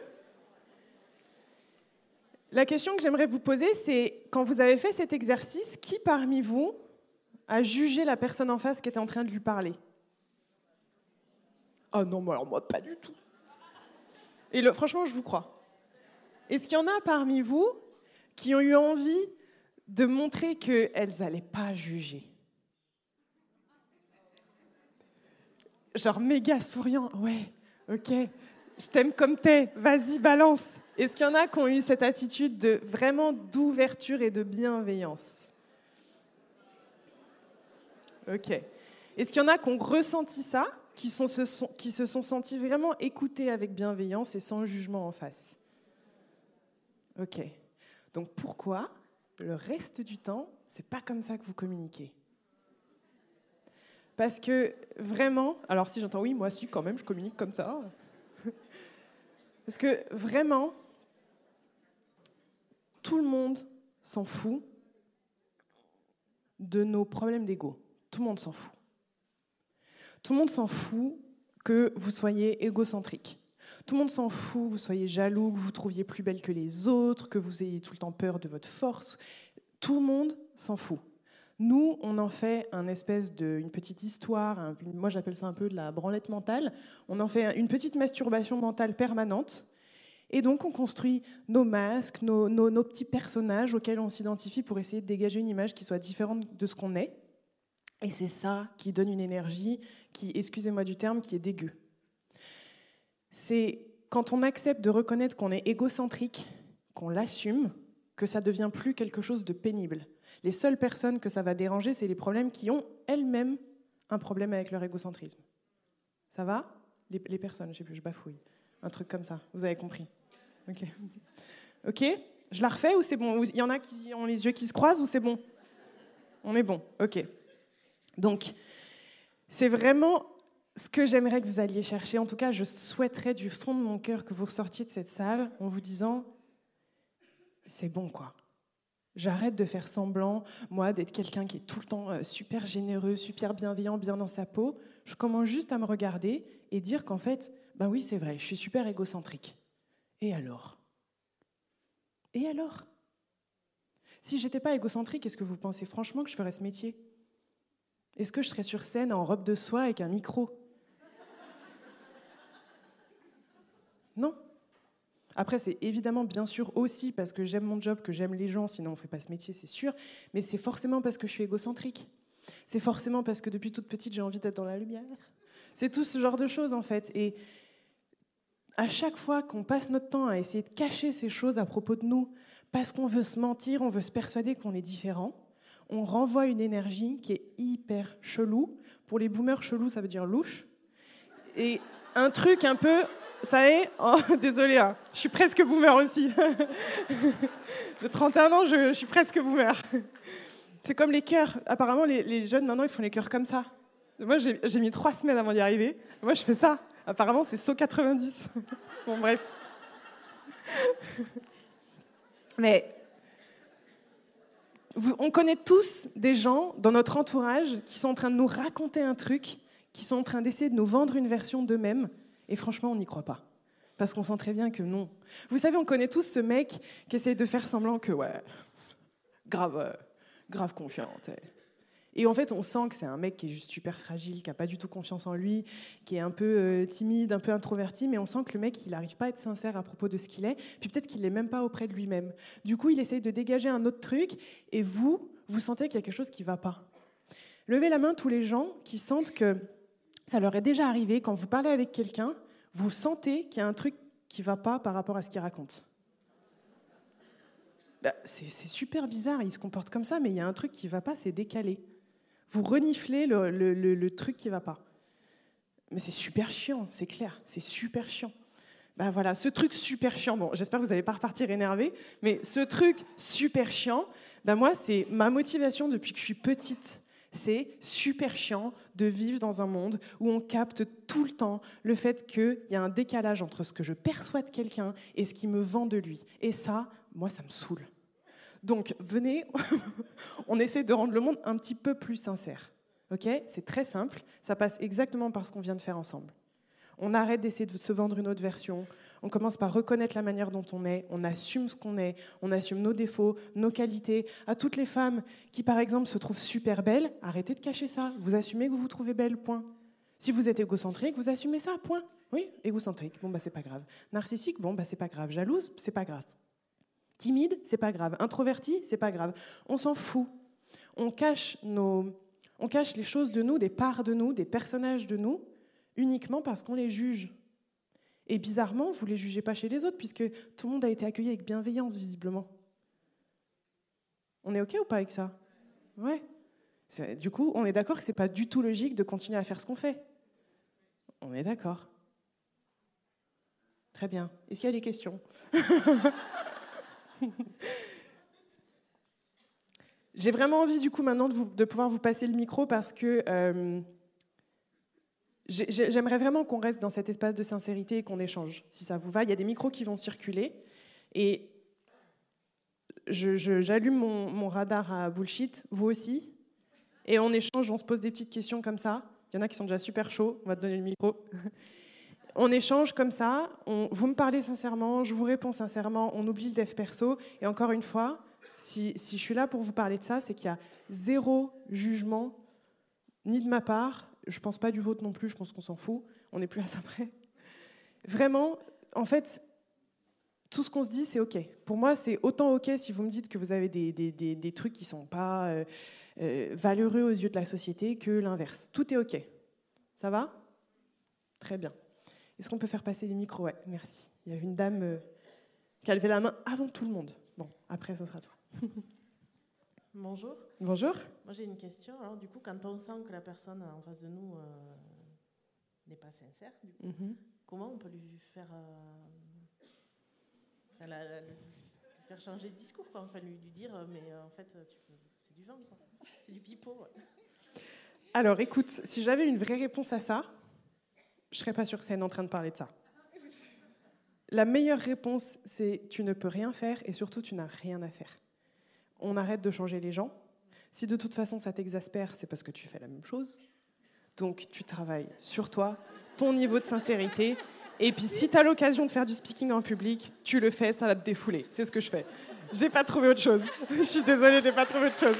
La question que j'aimerais vous poser, c'est quand vous avez fait cet exercice, qui parmi vous a jugé la personne en face qui était en train de lui parler? Ah non, mais alors moi, pas du tout. Et le, franchement, je vous crois. Est-ce qu'il y en a parmi vous qui ont eu envie de montrer qu'elles n'allaient pas juger? Genre méga souriant. Ouais, ok, je t'aime comme t'es, vas-y, balance. Est-ce qu'il y en a qui ont eu cette attitude de vraiment d'ouverture et de bienveillance? Ok. Est-ce qu'il y en a qui ont ressenti ça? Qui, sont, se sont, qui se sont sentis vraiment écoutés avec bienveillance et sans jugement en face. Ok. Donc pourquoi, le reste du temps, c'est pas comme ça que vous communiquez? Parce que vraiment, alors si j'entends oui, moi si, quand même, je communique comme ça. Parce que vraiment, tout le monde s'en fout de nos problèmes d'ego. Tout le monde s'en fout. Tout le monde s'en fout que vous soyez égocentrique. Tout le monde s'en fout que vous soyez jaloux, que vous vous trouviez plus belle que les autres, que vous ayez tout le temps peur de votre force. Tout le monde s'en fout. Nous, on en fait un espèce de, une petite histoire, un, moi j'appelle ça un peu de la branlette mentale. On en fait une petite masturbation mentale permanente. Et donc on construit nos masques, nos, nos, nos petits personnages auxquels on s'identifie pour essayer de dégager une image qui soit différente de ce qu'on est. Et c'est ça qui donne une énergie qui, excusez-moi du terme, qui est dégueu. C'est quand on accepte de reconnaître qu'on est égocentrique, qu'on l'assume, que ça ne devient plus quelque chose de pénible. Les seules personnes que ça va déranger, c'est les problèmes qui ont elles-mêmes un problème avec leur égocentrisme. Ça va? les, les personnes, je sais plus, je bafouille. Un truc comme ça, vous avez compris. Ok. Ok, je la refais ou c'est bon? Il y en a qui ont les yeux qui se croisent ou c'est bon? On est bon, ok. Donc, c'est vraiment ce que j'aimerais que vous alliez chercher. En tout cas, je souhaiterais du fond de mon cœur que vous ressortiez de cette salle en vous disant « c'est bon, quoi. J'arrête de faire semblant, moi, d'être quelqu'un qui est tout le temps super généreux, super bienveillant, bien dans sa peau. Je commence juste à me regarder et dire qu'en fait, ben oui, c'est vrai, je suis super égocentrique. Et alors? Et alors? Si j'étais pas égocentrique, est-ce que vous pensez franchement que je ferais ce métier ? Est-ce que je serais sur scène en robe de soie avec un micro ? Après, c'est évidemment, bien sûr, aussi parce que j'aime mon job, que j'aime les gens, sinon on ne fait pas ce métier, c'est sûr. Mais c'est forcément parce que je suis égocentrique. C'est forcément parce que depuis toute petite, j'ai envie d'être dans la lumière. C'est tout ce genre de choses, en fait. Et à chaque fois qu'on passe notre temps à essayer de cacher ces choses à propos de nous, parce qu'on veut se mentir, on veut se persuader qu'on est différent, on renvoie une énergie qui est hyper chelou. Pour les boomers, chelou, ça veut dire louche. Et un truc un peu... Ça y est, oh, désolé, hein. Je suis presque boomer aussi. J'ai trente et un ans, je, je suis presque boomer. C'est comme les cœurs. Apparemment, les, les jeunes, maintenant, ils font les cœurs comme ça. Moi, j'ai, j'ai mis trois semaines avant d'y arriver. Moi, je fais ça. Apparemment, c'est saut quatre-vingt-dix. Bon, bref. Mais vous, on connaît tous des gens dans notre entourage qui sont en train de nous raconter un truc, qui sont en train d'essayer de nous vendre une version d'eux-mêmes. Et franchement, on n'y croit pas. Parce qu'on sent très bien que non. Vous savez, on connaît tous ce mec qui essaie de faire semblant que, ouais, grave, euh, grave confiant. T'sais. Et en fait, on sent que c'est un mec qui est juste super fragile, qui n'a pas du tout confiance en lui, qui est un peu euh, timide, un peu introverti, mais on sent que le mec, il n'arrive pas à être sincère à propos de ce qu'il est, puis peut-être qu'il ne l'est même pas auprès de lui-même. Du coup, il essaye de dégager un autre truc, et vous, vous sentez qu'il y a quelque chose qui ne va pas. Levez la main tous les gens qui sentent que ça leur est déjà arrivé, quand vous parlez avec quelqu'un, vous sentez qu'il y a un truc qui ne va pas par rapport à ce qu'il raconte. Ben, c'est, c'est super bizarre, il se comporte comme ça, mais il y a un truc qui ne va pas, c'est décalé. Vous reniflez le, le, le, le truc qui ne va pas. Mais c'est super chiant, c'est clair, c'est super chiant. Ben voilà, ce truc super chiant, bon, j'espère que vous n'allez pas repartir énervé, mais ce truc super chiant, ben moi, c'est ma motivation depuis que je suis petite. C'est super chiant de vivre dans un monde où on capte tout le temps le fait qu'il y a un décalage entre ce que je perçois de quelqu'un et ce qui me vend de lui. Et ça, moi, ça me saoule. Donc, venez, on essaie de rendre le monde un petit peu plus sincère. Okay ? C'est très simple, ça passe exactement par ce qu'on vient de faire ensemble. On arrête d'essayer de se vendre une autre version. On commence par reconnaître la manière dont on est. On assume ce qu'on est. On assume nos défauts, nos qualités. À toutes les femmes qui, par exemple, se trouvent super belles, arrêtez de cacher ça. Vous assumez que vous vous trouvez belle, point. Si vous êtes égocentrique, vous assumez ça, point. Oui, égocentrique, bon, bah, c'est pas grave. Narcissique, bon, bah, c'est pas grave. Jalouse, c'est pas grave. Timide, c'est pas grave. Introverti, c'est pas grave. On s'en fout. On cache nos... on cache les choses de nous, des parts de nous, des personnages de nous, uniquement parce qu'on les juge. Et bizarrement, vous ne les jugez pas chez les autres, puisque tout le monde a été accueilli avec bienveillance, visiblement. On est OK ou pas avec ça ? Ouais. C'est, du coup, on est d'accord que ce n'est pas du tout logique de continuer à faire ce qu'on fait. On est d'accord. Très bien. Est-ce qu'il y a des questions ? J'ai vraiment envie, du coup, maintenant de, vous, de pouvoir vous passer le micro parce que... Euh, J'aimerais vraiment qu'on reste dans cet espace de sincérité et qu'on échange, si ça vous va. Il y a des micros qui vont circuler et je, je, j'allume mon, mon radar à bullshit, vous aussi, et on échange, on se pose des petites questions comme ça. Il y en a qui sont déjà super chauds, on va te donner le micro. On échange comme ça, on, vous me parlez sincèrement, je vous réponds sincèrement, on oublie le dev perso. Et encore une fois, si, si je suis là pour vous parler de ça, c'est qu'il y a zéro jugement, ni de ma part, je pense pas du vôtre non plus, je pense qu'on s'en fout, on n'est plus à ça près. Vraiment, en fait, tout ce qu'on se dit, c'est OK. Pour moi, c'est autant OK si vous me dites que vous avez des, des, des, des trucs qui sont pas euh, euh, valeureux aux yeux de la société que l'inverse. Tout est OK. Ça va ? Très bien. Est-ce qu'on peut faire passer les micros ? Ouais, merci. Il y avait une dame euh, qui a levé la main avant tout le monde. Bon, après, ce sera toi. Bonjour. Bonjour. Moi, j'ai une question. Alors, du coup, quand on sent que la personne en face de nous euh, n'est pas sincère, du coup, mm-hmm. comment on peut lui faire, euh, enfin, la, la, lui faire changer de discours, quoi. Enfin, lui, lui dire, mais euh, en fait, tu peux, c'est du vent, quoi. C'est du pipeau. Ouais. Alors, écoute, si j'avais une vraie réponse à ça, je ne serais pas sur scène en train de parler de ça. La meilleure réponse, c'est tu ne peux rien faire et surtout, tu n'as rien à faire. On arrête de changer les gens. Si de toute façon ça t'exaspère, c'est parce que tu fais la même chose. Donc tu travailles sur toi, ton niveau de sincérité. Et puis si tu as l'occasion de faire du speaking en public, tu le fais, ça va te défouler. C'est ce que je fais. J'ai pas trouvé autre chose. Je suis désolée, j'ai pas trouvé autre chose.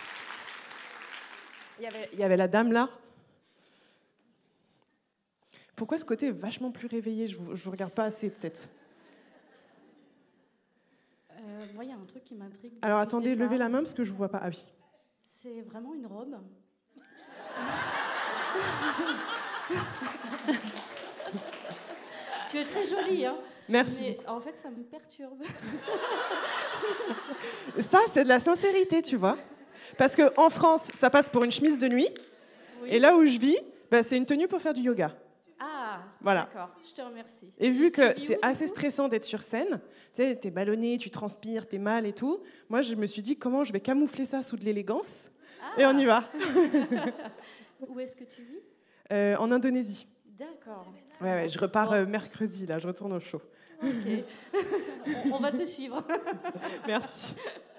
Il y avait, il y avait la dame là. Pourquoi ce côté est vachement plus réveillé? Je vous, je vous regarde pas assez, peut-être. Euh, moi, il y a un truc qui m'intrigue. Alors, depuis attendez, le départ. levez la main, parce que je vous vois pas. Ah oui. C'est vraiment une robe. Tu es très jolie, hein. Merci. Mais en fait, ça me perturbe. Ça, c'est de la sincérité, tu vois. Parce qu'en France, ça passe pour une chemise de nuit. Oui. Et là où je vis, bah, c'est une tenue pour faire du yoga. Ah, Voilà. d'accord, je te remercie. Et vu que Tu vis c'est où, assez du coup stressant d'être sur scène, tu sais, t'es ballonné, tu transpires, t'es mal et tout, moi, je me suis dit, comment je vais camoufler ça sous de l'élégance? Ah. Et on y va. Où est-ce que tu vis? Euh, en Indonésie. D'accord. Ouais, ouais, je repars Bon. euh, mercredi, là, je retourne au show. Ok. on, on va te suivre. Merci.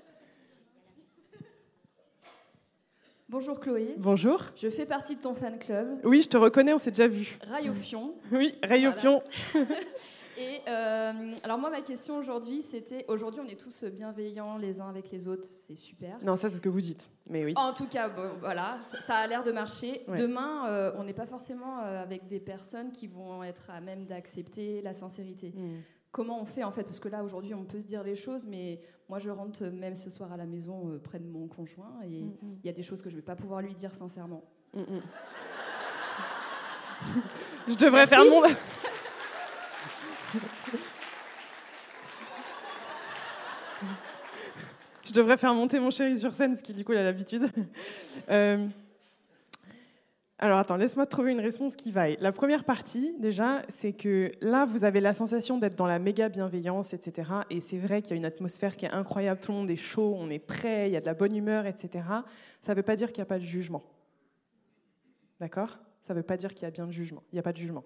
Bonjour Chloé. Bonjour. Je fais partie de ton fan club. Oui, je te reconnais, on s'est déjà vu. Rail au fion. Oui, Rail au fion. Et euh, alors moi, ma question aujourd'hui, c'était... Aujourd'hui, on est tous bienveillants les uns avec les autres, c'est super. Non, ça, c'est ce que vous dites, mais oui. En tout cas, bon, voilà, ça, ça a l'air de marcher. Ouais. Demain, euh, on n'est pas forcément euh, avec des personnes qui vont être à même d'accepter la sincérité. Mm. Comment on fait, en fait? Parce que là, aujourd'hui, on peut se dire les choses, mais moi, je rentre même ce soir à la maison euh, près de mon conjoint, et il Mm-mm. y a des choses que je ne vais pas pouvoir lui dire sincèrement. Mm-mm. Je devrais Merci. faire mon... Je devrais faire monter mon chéri sur scène, parce qu'il du coup il a l'habitude. Euh, Alors attends, laisse-moi te trouver une réponse qui vaille. La première partie, déjà, c'est que là, vous avez la sensation d'être dans la méga bienveillance, et cetera. Et c'est vrai qu'il y a une atmosphère qui est incroyable, tout le monde est chaud, on est prêt, il y a de la bonne humeur, et cetera. Ça ne veut pas dire qu'il n'y a pas de jugement. D'accord ? Ça ne veut pas dire qu'il y a bien de jugement. Il n'y a pas de jugement.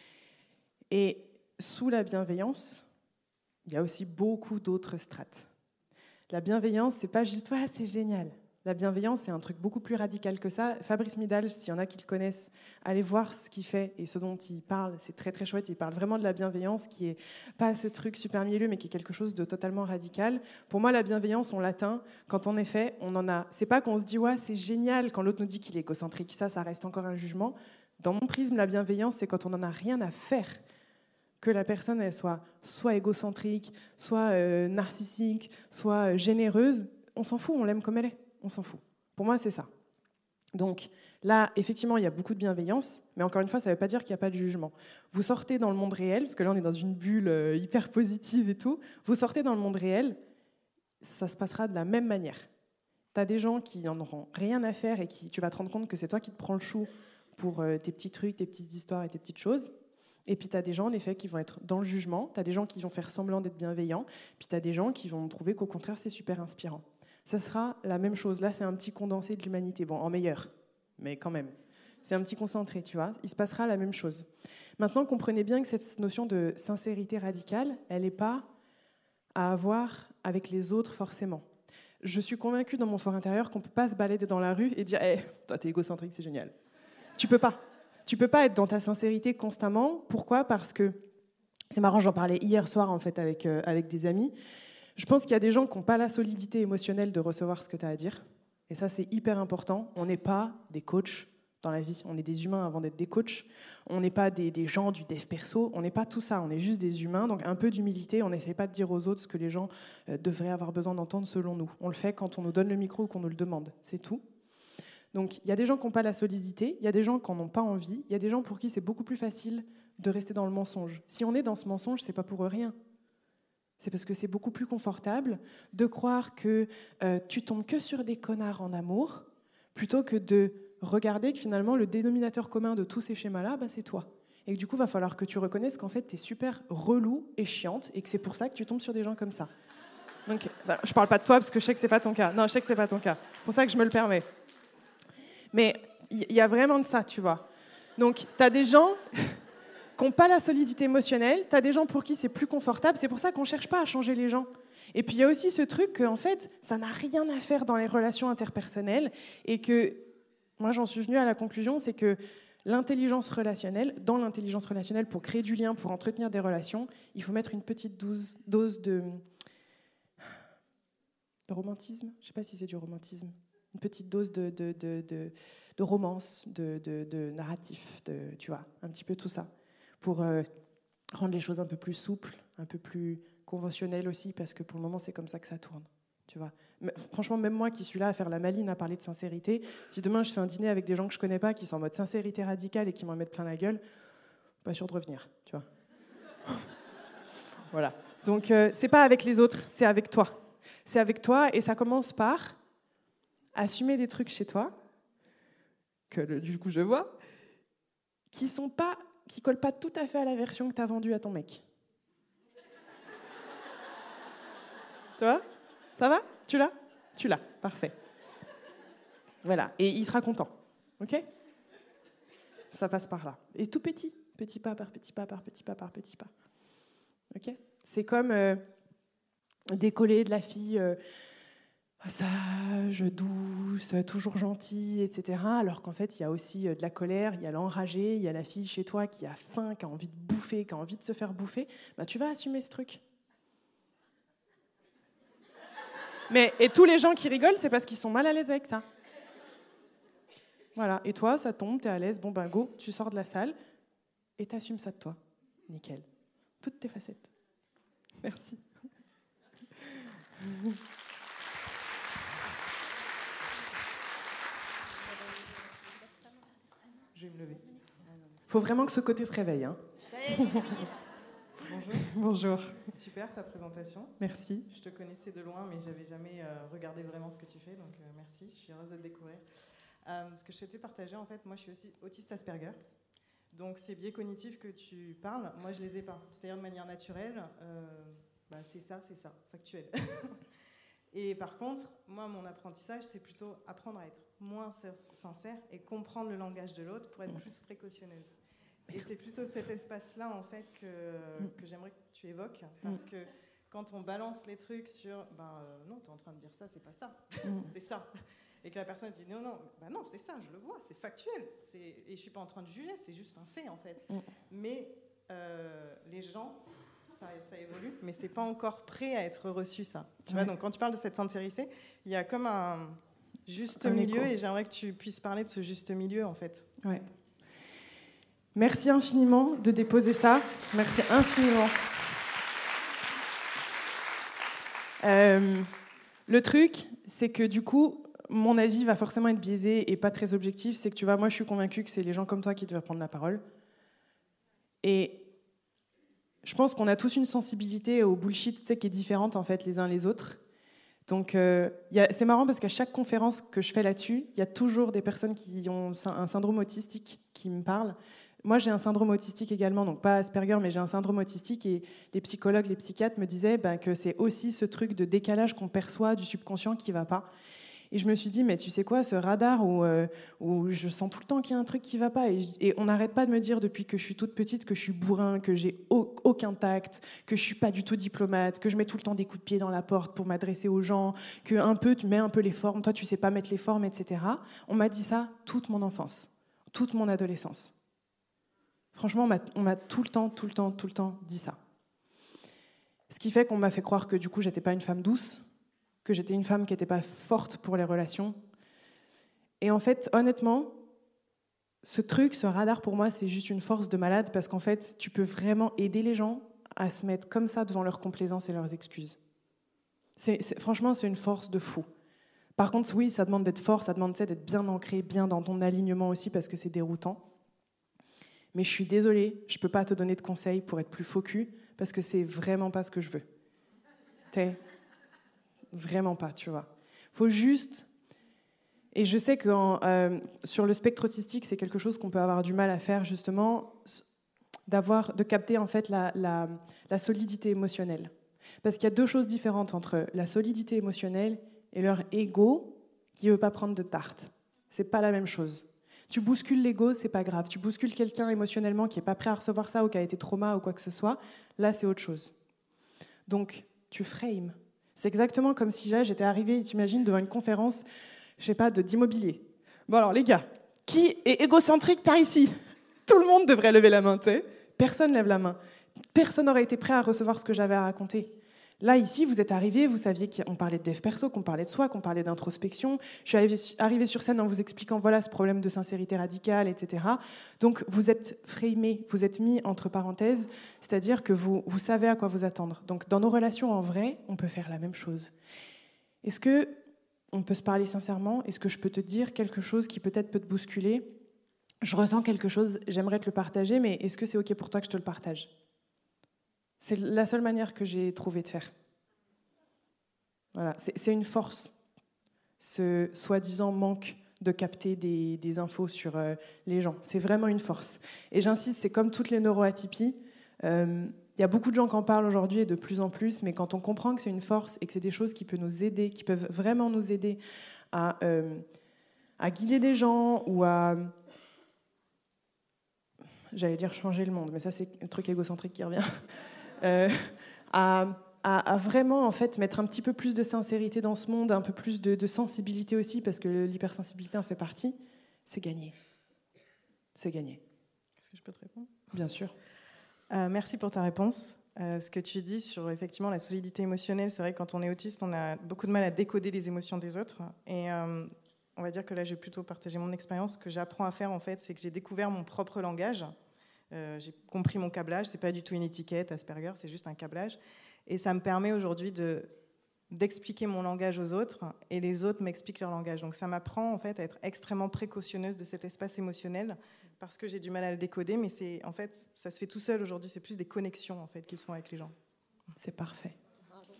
Et sous la bienveillance, il y a aussi beaucoup d'autres strates. La bienveillance, c'est pas juste « ouais, c'est génial ». La bienveillance, c'est un truc beaucoup plus radical que ça. Fabrice Midal, s'il y en a qui le connaissent, allez voir ce qu'il fait et ce dont il parle. C'est très, très chouette. Il parle vraiment de la bienveillance qui est pas ce truc super mielleux, mais qui est quelque chose de totalement radical. Pour moi, la bienveillance, on l'atteint quand, en effet, on en a... C'est pas qu'on se dit « ouais, c'est génial » quand l'autre nous dit qu'il est égocentrique. Ça, ça reste encore un jugement. Dans mon prisme, la bienveillance, c'est quand on n'en a rien à faire que la personne, elle soit soit égocentrique, soit euh, narcissique, soit euh, généreuse. On s'en fout, on l'aime comme elle est. On s'en fout. Pour moi, c'est ça. Donc là, effectivement, il y a beaucoup de bienveillance, mais encore une fois, ça ne veut pas dire qu'il n'y a pas de jugement. Vous sortez dans le monde réel, parce que là, on est dans une bulle euh, hyper positive et tout. Vous sortez dans le monde réel, ça se passera de la même manière. Tu as des gens qui n'en auront rien à faire et qui, tu vas te rendre compte que c'est toi qui te prends le chou pour euh, tes petits trucs, tes petites histoires et tes petites choses. Et puis, tu as des gens, en effet, qui vont être dans le jugement. Tu as des gens qui vont faire semblant d'être bienveillants. Puis, tu as des gens qui vont trouver qu'au contraire, c'est super inspirant. Ça sera la même chose. Là, c'est un petit condensé de l'humanité. Bon, en meilleur, mais quand même. C'est un petit concentré, tu vois. Il se passera la même chose. Maintenant, comprenez bien que cette notion de sincérité radicale, elle n'est pas à avoir avec les autres, forcément. Je suis convaincue dans mon fort intérieur qu'on ne peut pas se balader dans la rue et dire hey, « toi, t'es égocentrique, c'est génial ». Tu peux pas. Tu peux pas être dans ta sincérité constamment. Pourquoi ? Parce que, c'est marrant, j'en parlais hier soir en fait avec, euh, avec des amis. Je pense qu'il y a des gens qui n'ont pas la solidité émotionnelle de recevoir ce que tu as à dire. Et ça, c'est hyper important. On n'est pas des coachs dans la vie. On est des humains avant d'être des coachs. On n'est pas des, des gens du dev perso. On n'est pas tout ça. On est juste des humains. Donc un peu d'humilité. On n'essaie pas de dire aux autres ce que les gens euh, devraient avoir besoin d'entendre selon nous. On le fait quand on nous donne le micro ou qu'on nous le demande. C'est tout. Donc, il y a des gens qui n'ont pas la solidité, il y a des gens qui n'en ont pas envie, il y a des gens pour qui c'est beaucoup plus facile de rester dans le mensonge. Si on est dans ce mensonge, c'est pas pour rien. C'est parce que c'est beaucoup plus confortable de croire que euh, tu tombes que sur des connards en amour, plutôt que de regarder que finalement, le dénominateur commun de tous ces schémas-là, bah, c'est toi. Et que du coup, il va falloir que tu reconnaisses qu'en fait, tu es super relou et chiante, et que c'est pour ça que tu tombes sur des gens comme ça. Donc, bah, je parle pas de toi, parce que je sais que c'est pas ton cas. Non, je sais que c'est pas ton cas. C'est pour ça que je me le permets. Mais il y a vraiment de ça, tu vois. Donc, tu as des gens qui n'ont pas la solidité émotionnelle, tu as des gens pour qui c'est plus confortable. C'est pour ça qu'on ne cherche pas à changer les gens. Et puis, il y a aussi ce truc qu'en fait, ça n'a rien à faire dans les relations interpersonnelles. Et que, moi, j'en suis venue à la conclusion, c'est que l'intelligence relationnelle, dans l'intelligence relationnelle, pour créer du lien, pour entretenir des relations, il faut mettre une petite dose, dose de, de romantisme. Je ne sais pas si c'est du romantisme. Une petite dose de, de, de, de, de romance, de, de, de narratif, de, tu vois, un petit peu tout ça. pour euh, rendre les choses un peu plus souples, un peu plus conventionnelles aussi, parce que pour le moment, c'est comme ça que ça tourne. Tu vois. Mais, franchement, même moi qui suis là à faire la maline, à parler de sincérité, si demain je fais un dîner avec des gens que je connais pas, qui sont en mode sincérité radicale et qui m'en mettent plein la gueule, pas sûr de revenir, tu vois. Voilà. Donc, euh, c'est pas avec les autres, c'est avec toi. C'est avec toi, et ça commence par assumer des trucs chez toi, que le, du coup je vois, qui sont pas, qui collent pas tout à fait à la version que tu as vendue à ton mec. Tu vois ? Ça va ? Tu l'as ? Tu l'as, parfait. Voilà, et il sera content, ok ? Ça passe par là. Et tout petit, petit pas par petit pas par petit pas par petit pas. Ok ? C'est comme euh, décoller de la fille euh, sage, douce, toujours gentille, et cetera. Alors qu'en fait, il y a aussi de la colère, il y a l'enragé, il y a la fille chez toi qui a faim, qui a envie de bouffer, qui a envie de se faire bouffer. Ben, tu vas assumer ce truc. Mais, et tous les gens qui rigolent, c'est parce qu'ils sont mal à l'aise avec ça. Voilà. Et toi, ça tombe, t'es à l'aise, bon ben go, tu sors de la salle et t'assumes ça de toi. Nickel. Toutes tes facettes. Merci. Je vais me lever. Il faut vraiment que ce côté se réveille. Hein. Bonjour. Bonjour. Super ta présentation. Merci. Je te connaissais de loin, mais j'avais jamais euh, regardé vraiment ce que tu fais, donc euh, merci. Je suis heureuse de te découvrir. Euh, ce que je souhaitais partager, en fait, moi, je suis aussi autiste Asperger. Donc ces biais cognitifs que tu parles, moi, je les ai pas. C'est-à-dire de manière naturelle, euh, bah, c'est ça, c'est ça, factuel. Et par contre, moi, mon apprentissage, c'est plutôt apprendre à être moins sincère et comprendre le langage de l'autre pour être plus précautionneuse. Et c'est plutôt cet espace-là, en fait, que, que j'aimerais que tu évoques. Parce que quand on balance les trucs sur « ben euh, non, tu es en train de dire ça, c'est pas ça, c'est ça ». Et que la personne dit « non, non, ben non, c'est ça, je le vois, c'est factuel. C'est... Et je suis pas en train de juger, c'est juste un fait, en fait. Mm. » Mais euh, les gens, ça, ça évolue, mais c'est pas encore prêt à être reçu, ça. Tu ouais. vois, donc quand tu parles de cette sincérité, il y a comme un juste un milieu, écho. Et j'aimerais que tu puisses parler de ce juste milieu, en fait. Ouais. Merci infiniment de déposer ça. Merci infiniment. Euh, le truc, c'est que du coup, mon avis va forcément être biaisé et pas très objectif. C'est que tu vois, moi, je suis convaincue que c'est les gens comme toi qui devraient prendre la parole. Et je pense qu'on a tous une sensibilité au bullshit, tu sais, qui est différente en fait les uns les autres. Donc, euh, y a, c'est marrant parce qu'à chaque conférence que je fais là-dessus, il y a toujours des personnes qui ont un syndrome autistique qui me parlent. Moi, j'ai un syndrome autistique également, donc pas Asperger, mais j'ai un syndrome autistique et les psychologues, les psychiatres me disaient ben, que c'est aussi ce truc de décalage qu'on perçoit du subconscient qui ne va pas. Et je me suis dit, mais tu sais quoi, ce radar où, euh, où je sens tout le temps qu'il y a un truc qui ne va pas. Et, je, et on n'arrête pas de me dire depuis que je suis toute petite que je suis bourrin, que j'ai au, aucun tact, que je ne suis pas du tout diplomate, que je mets tout le temps des coups de pied dans la porte pour m'adresser aux gens, que un peu, tu mets un peu les formes, toi tu ne sais pas mettre les formes, et cetera. On m'a dit ça toute mon enfance, toute mon adolescence. Franchement, on m'a, on m'a tout le temps, tout le temps, tout le temps dit ça. Ce qui fait qu'on m'a fait croire que du coup, j'étais pas une femme douce, que j'étais une femme qui n'était pas forte pour les relations. Et en fait, honnêtement, ce truc, ce radar, pour moi, c'est juste une force de malade parce qu'en fait, tu peux vraiment aider les gens à se mettre comme ça devant leurs complaisances et leurs excuses. C'est, c'est, franchement, c'est une force de fou. Par contre, oui, ça demande d'être fort, ça demande d'être bien ancré, bien dans ton alignement aussi parce que c'est déroutant. Mais je suis désolée, je ne peux pas te donner de conseils pour être plus faux cul, parce que c'est vraiment pas ce que je veux. T'es vraiment pas, tu vois. Faut juste... Et je sais que euh, sur le spectre autistique, c'est quelque chose qu'on peut avoir du mal à faire, justement, d'avoir, de capter en fait la, la, la solidité émotionnelle. Parce qu'il y a deux choses différentes entre la solidité émotionnelle et leur ego qui ne veut pas prendre de tarte. C'est pas la même chose. Tu bouscules l'ego, c'est pas grave. Tu bouscules quelqu'un émotionnellement qui n'est pas prêt à recevoir ça ou qui a été trauma ou quoi que ce soit, là, c'est autre chose. Donc, tu frames. C'est exactement comme si là, j'étais arrivée, t'imagines, devant une conférence, je sais pas, de, d'immobilier. Bon alors, les gars, qui est égocentrique par ici ? Tout le monde devrait lever la main, tu sais. Personne lève la main. Personne n'aurait été prêt à recevoir ce que j'avais à raconter. Là, ici, vous êtes arrivés, vous saviez qu'on parlait de dev perso, qu'on parlait de soi, qu'on parlait d'introspection. Je suis arrivée sur scène en vous expliquant, voilà, ce problème de sincérité radicale, et cetera. Donc, vous êtes framé, vous êtes mis entre parenthèses, c'est-à-dire que vous, vous savez à quoi vous attendre. Donc, dans nos relations en vrai, on peut faire la même chose. Est-ce que on peut se parler sincèrement? Est-ce que je peux te dire quelque chose qui peut-être peut te bousculer? Je ressens quelque chose, j'aimerais te le partager, mais est-ce que c'est OK pour toi que je te le partage? C'est la seule manière que j'ai trouvé de faire. Voilà, c'est, c'est une force, ce soi-disant manque de capter des, des infos sur euh, les gens. C'est vraiment une force. Et j'insiste, c'est comme toutes les neuroatypies. Il euh, y a beaucoup de gens qui en parlent aujourd'hui et de plus en plus, mais quand on comprend que c'est une force et que c'est des choses qui peuvent nous aider, qui peuvent vraiment nous aider à, euh, à guider des gens ou à... J'allais dire changer le monde, mais ça, c'est un truc égocentrique qui revient. Euh, à, à, à vraiment en fait mettre un petit peu plus de sincérité dans ce monde, un peu plus de, de sensibilité aussi, parce que l'hypersensibilité en fait partie, c'est gagné. C'est gagné. Est-ce que je peux te répondre? Bien sûr. Euh, merci pour ta réponse. Euh, ce que tu dis sur effectivement la solidité émotionnelle, c'est vrai que quand on est autiste, on a beaucoup de mal à décoder les émotions des autres. Et euh, on va dire que là, je vais plutôt partager mon expérience. Ce que j'apprends à faire, en fait, c'est que j'ai découvert mon propre langage. Euh, j'ai compris mon câblage, c'est pas du tout une étiquette Asperger, c'est juste un câblage, et ça me permet aujourd'hui de d'expliquer mon langage aux autres, et les autres m'expliquent leur langage. Donc ça m'apprend en fait à être extrêmement précautionneuse de cet espace émotionnel, parce que j'ai du mal à le décoder, mais c'est en fait ça se fait tout seul aujourd'hui. C'est plus des connexions en fait qui se font avec les gens. C'est parfait. Bravo.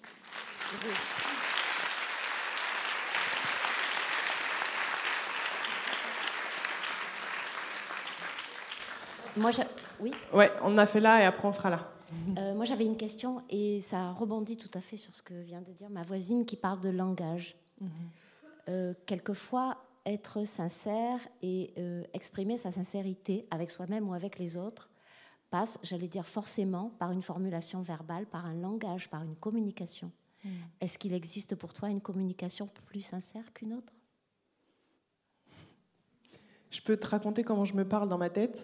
Moi, je... oui. Ouais, on a fait là et après on fera là. Euh, moi, j'avais une question et ça rebondit tout à fait sur ce que vient de dire ma voisine qui parle de langage. Mm-hmm. Euh, quelquefois, être sincère et euh, exprimer sa sincérité avec soi-même ou avec les autres passe, j'allais dire forcément, par une formulation verbale, par un langage, par une communication. Mm. Est-ce qu'il existe pour toi une communication plus sincère qu'une autre? Je peux te raconter comment je me parle dans ma tête.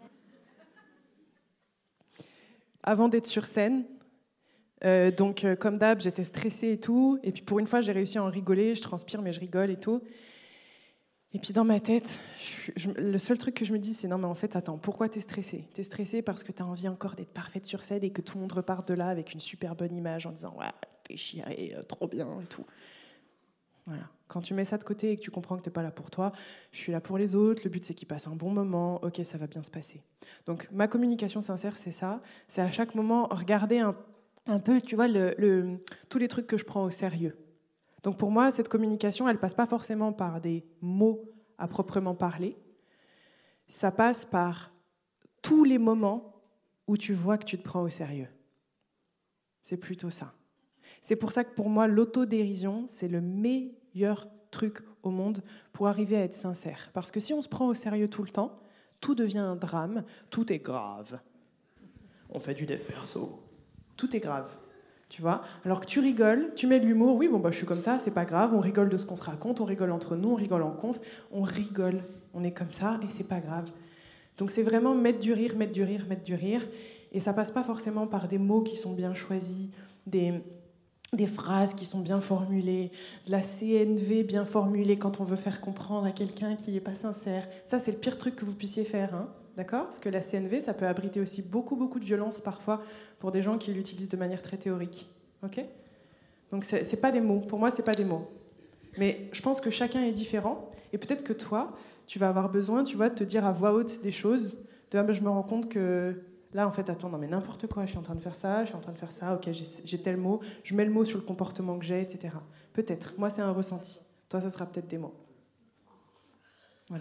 Avant d'être sur scène, euh, donc euh, comme d'hab, j'étais stressée et tout. Et puis pour une fois, j'ai réussi à en rigoler. Je transpire, mais je rigole et tout. Et puis dans ma tête, je, je, le seul truc que je me dis, c'est non, mais en fait, attends, pourquoi t'es stressée? T'es stressée parce que t'as envie encore d'être parfaite sur scène et que tout le monde reparte de là avec une super bonne image en disant ouais, déchiré, euh, trop bien et tout. Voilà. Quand tu mets ça de côté et que tu comprends que t'es pas là pour toi, je suis là pour les autres, le but c'est qu'ils passent un bon moment, ok, ça va bien se passer. Donc ma communication sincère, c'est ça, c'est à chaque moment regarder un, un peu, tu vois, le, le, tous les trucs que je prends au sérieux. Donc pour moi, cette communication, elle passe pas forcément par des mots à proprement parler, ça passe par tous les moments où tu vois que tu te prends au sérieux. C'est plutôt ça. C'est pour ça que pour moi, l'autodérision, c'est le meilleur truc au monde pour arriver à être sincère. Parce que si on se prend au sérieux tout le temps, tout devient un drame, tout est grave. On fait du dev perso. Tout est grave, tu vois. Alors que tu rigoles, tu mets de l'humour, oui, bon, bah, je suis comme ça, c'est pas grave, on rigole de ce qu'on se raconte, on rigole entre nous, on rigole en conf, on rigole, on est comme ça et c'est pas grave. Donc c'est vraiment mettre du rire, mettre du rire, mettre du rire. Et ça passe pas forcément par des mots qui sont bien choisis, des... des phrases qui sont bien formulées, de la C N V bien formulée quand on veut faire comprendre à quelqu'un qu'il n'est pas sincère. Ça, c'est le pire truc que vous puissiez faire, hein, d'accord? Parce que la C N V, ça peut abriter aussi beaucoup, beaucoup de violence parfois pour des gens qui l'utilisent de manière très théorique. Ok? Donc, c'est, c'est pas des mots. Pour moi, c'est pas des mots. Mais je pense que chacun est différent. Et peut-être que toi, tu vas avoir besoin, tu vois, de te dire à voix haute des choses. De, ah, ben, je me rends compte que... Là, en fait, attends, non, mais n'importe quoi, je suis en train de faire ça, je suis en train de faire ça, ok, j'ai, j'ai tel mot, je mets le mot sur le comportement que j'ai, et cetera. Peut-être. Moi, c'est un ressenti. Toi, ça sera peut-être des mots. Voilà.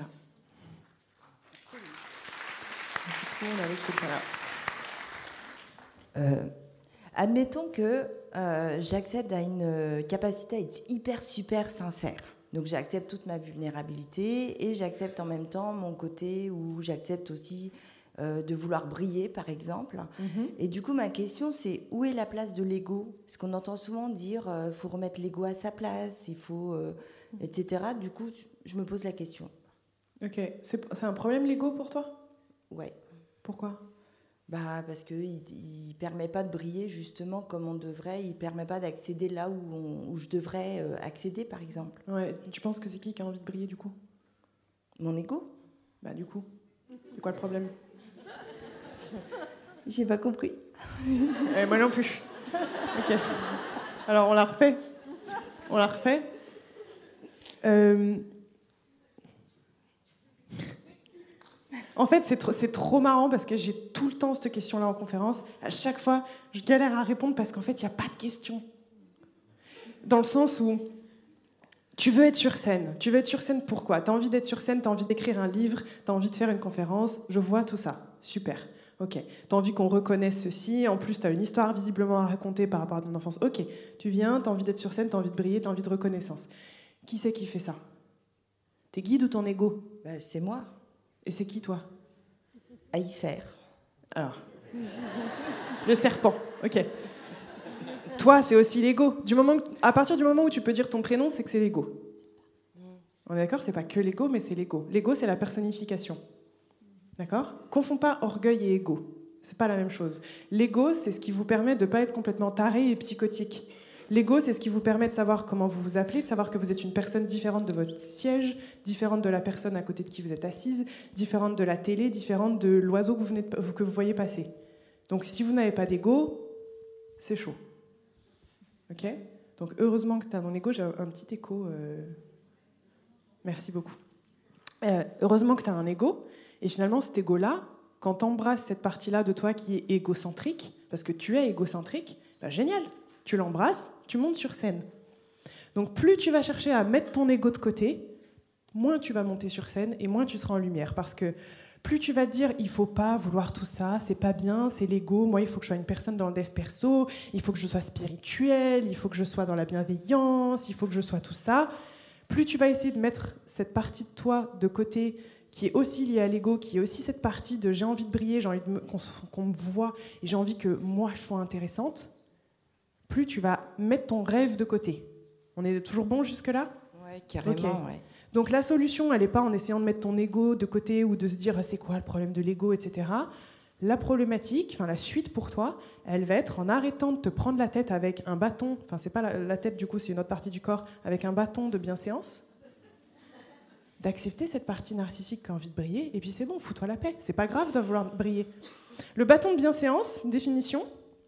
Euh, admettons que euh, j'accède à une capacité à être hyper, super sincère. Donc, j'accepte toute ma vulnérabilité et j'accepte en même temps mon côté où j'accepte aussi... Euh, de vouloir briller, par exemple. Mm-hmm. Et du coup, ma question, c'est où est la place de l'ego? Parce qu'on entend souvent dire il euh, faut remettre l'ego à sa place, il faut... Euh, et cetera. Du coup, je me pose la question. Ok. C'est, c'est un problème, l'ego, pour toi? Ouais. Pourquoi? Bah, parce qu'il ne permet pas de briller justement comme on devrait, il ne permet pas d'accéder là où, on, où je devrais euh, accéder, par exemple. Ouais, tu penses que c'est qui qui a envie de briller, du coup? Mon ego? Bah, du coup, c'est quoi le problème? J'ai pas compris. Eh, moi non plus. Ok. Alors, on la refait. On la refait. Euh... En fait, c'est trop, c'est trop marrant parce que j'ai tout le temps cette question-là en conférence. À chaque fois, je galère à répondre parce qu'en fait, il n'y a pas de question. Dans le sens où tu veux être sur scène. Tu veux être sur scène pourquoi? Tu as envie d'être sur scène, tu as envie d'écrire un livre, tu as envie de faire une conférence. Je vois tout ça. Super. Ok. Tu as envie qu'on reconnaisse ceci. En plus, tu as une histoire visiblement à raconter par rapport à ton enfance. Ok. Tu viens, tu as envie d'être sur scène, tu as envie de briller, tu as envie de reconnaissance. Qui c'est qui fait ça? Tes guides ou ton ego? Bah, c'est moi. Et c'est qui, toi? À y faire. Alors. Le serpent, ok. Toi, c'est aussi l'ego. Du moment que, à partir du moment où tu peux dire ton prénom, c'est que c'est l'ego. On est d'accord? C'est pas que l'ego, mais c'est l'ego. L'ego, c'est la personnification. D'accord? Confonds pas orgueil et ego. C'est pas la même chose. L'ego, c'est ce qui vous permet de pas être complètement taré et psychotique. L'ego, c'est ce qui vous permet de savoir comment vous vous appelez, de savoir que vous êtes une personne différente de votre siège, différente de la personne à côté de qui vous êtes assise, différente de la télé, différente de l'oiseau que vous, venez de, que vous voyez passer. Donc si vous n'avez pas d'ego, c'est chaud. Ok? Donc heureusement que tu as mon ego, j'ai un petit écho. Euh... Merci beaucoup. Euh, heureusement que tu as un ego, et finalement cet ego-là, quand tu embrasses cette partie-là de toi qui est égocentrique, parce que tu es égocentrique, bah, génial. Tu l'embrasses, tu montes sur scène. Donc plus tu vas chercher à mettre ton ego de côté, moins tu vas monter sur scène et moins tu seras en lumière. Parce que plus tu vas te dire, il faut pas vouloir tout ça, c'est pas bien, c'est l'ego, moi il faut que je sois une personne dans le dev perso, il faut que je sois spirituelle, il faut que je sois dans la bienveillance, il faut que je sois tout ça. Plus tu vas essayer de mettre cette partie de toi de côté qui est aussi liée à l'ego, qui est aussi cette partie de j'ai envie de briller, j'ai envie de me, qu'on, qu'on me voit et j'ai envie que moi je sois intéressante, plus tu vas mettre ton rêve de côté. On est toujours bon jusque-là? Ouais, carrément, okay. Ouais. Donc la solution, elle n'est pas en essayant de mettre ton ego de côté ou de se dire ah, c'est quoi le problème de l'ego, et cetera. La problématique, enfin la suite pour toi, elle va être en arrêtant de te prendre la tête avec un bâton, enfin c'est pas la, la tête du coup, c'est une autre partie du corps, avec un bâton de bienséance, d'accepter cette partie narcissique qui a envie de briller, et puis c'est bon, fous-toi la paix. C'est pas grave de vouloir briller. Le bâton de bienséance, définition.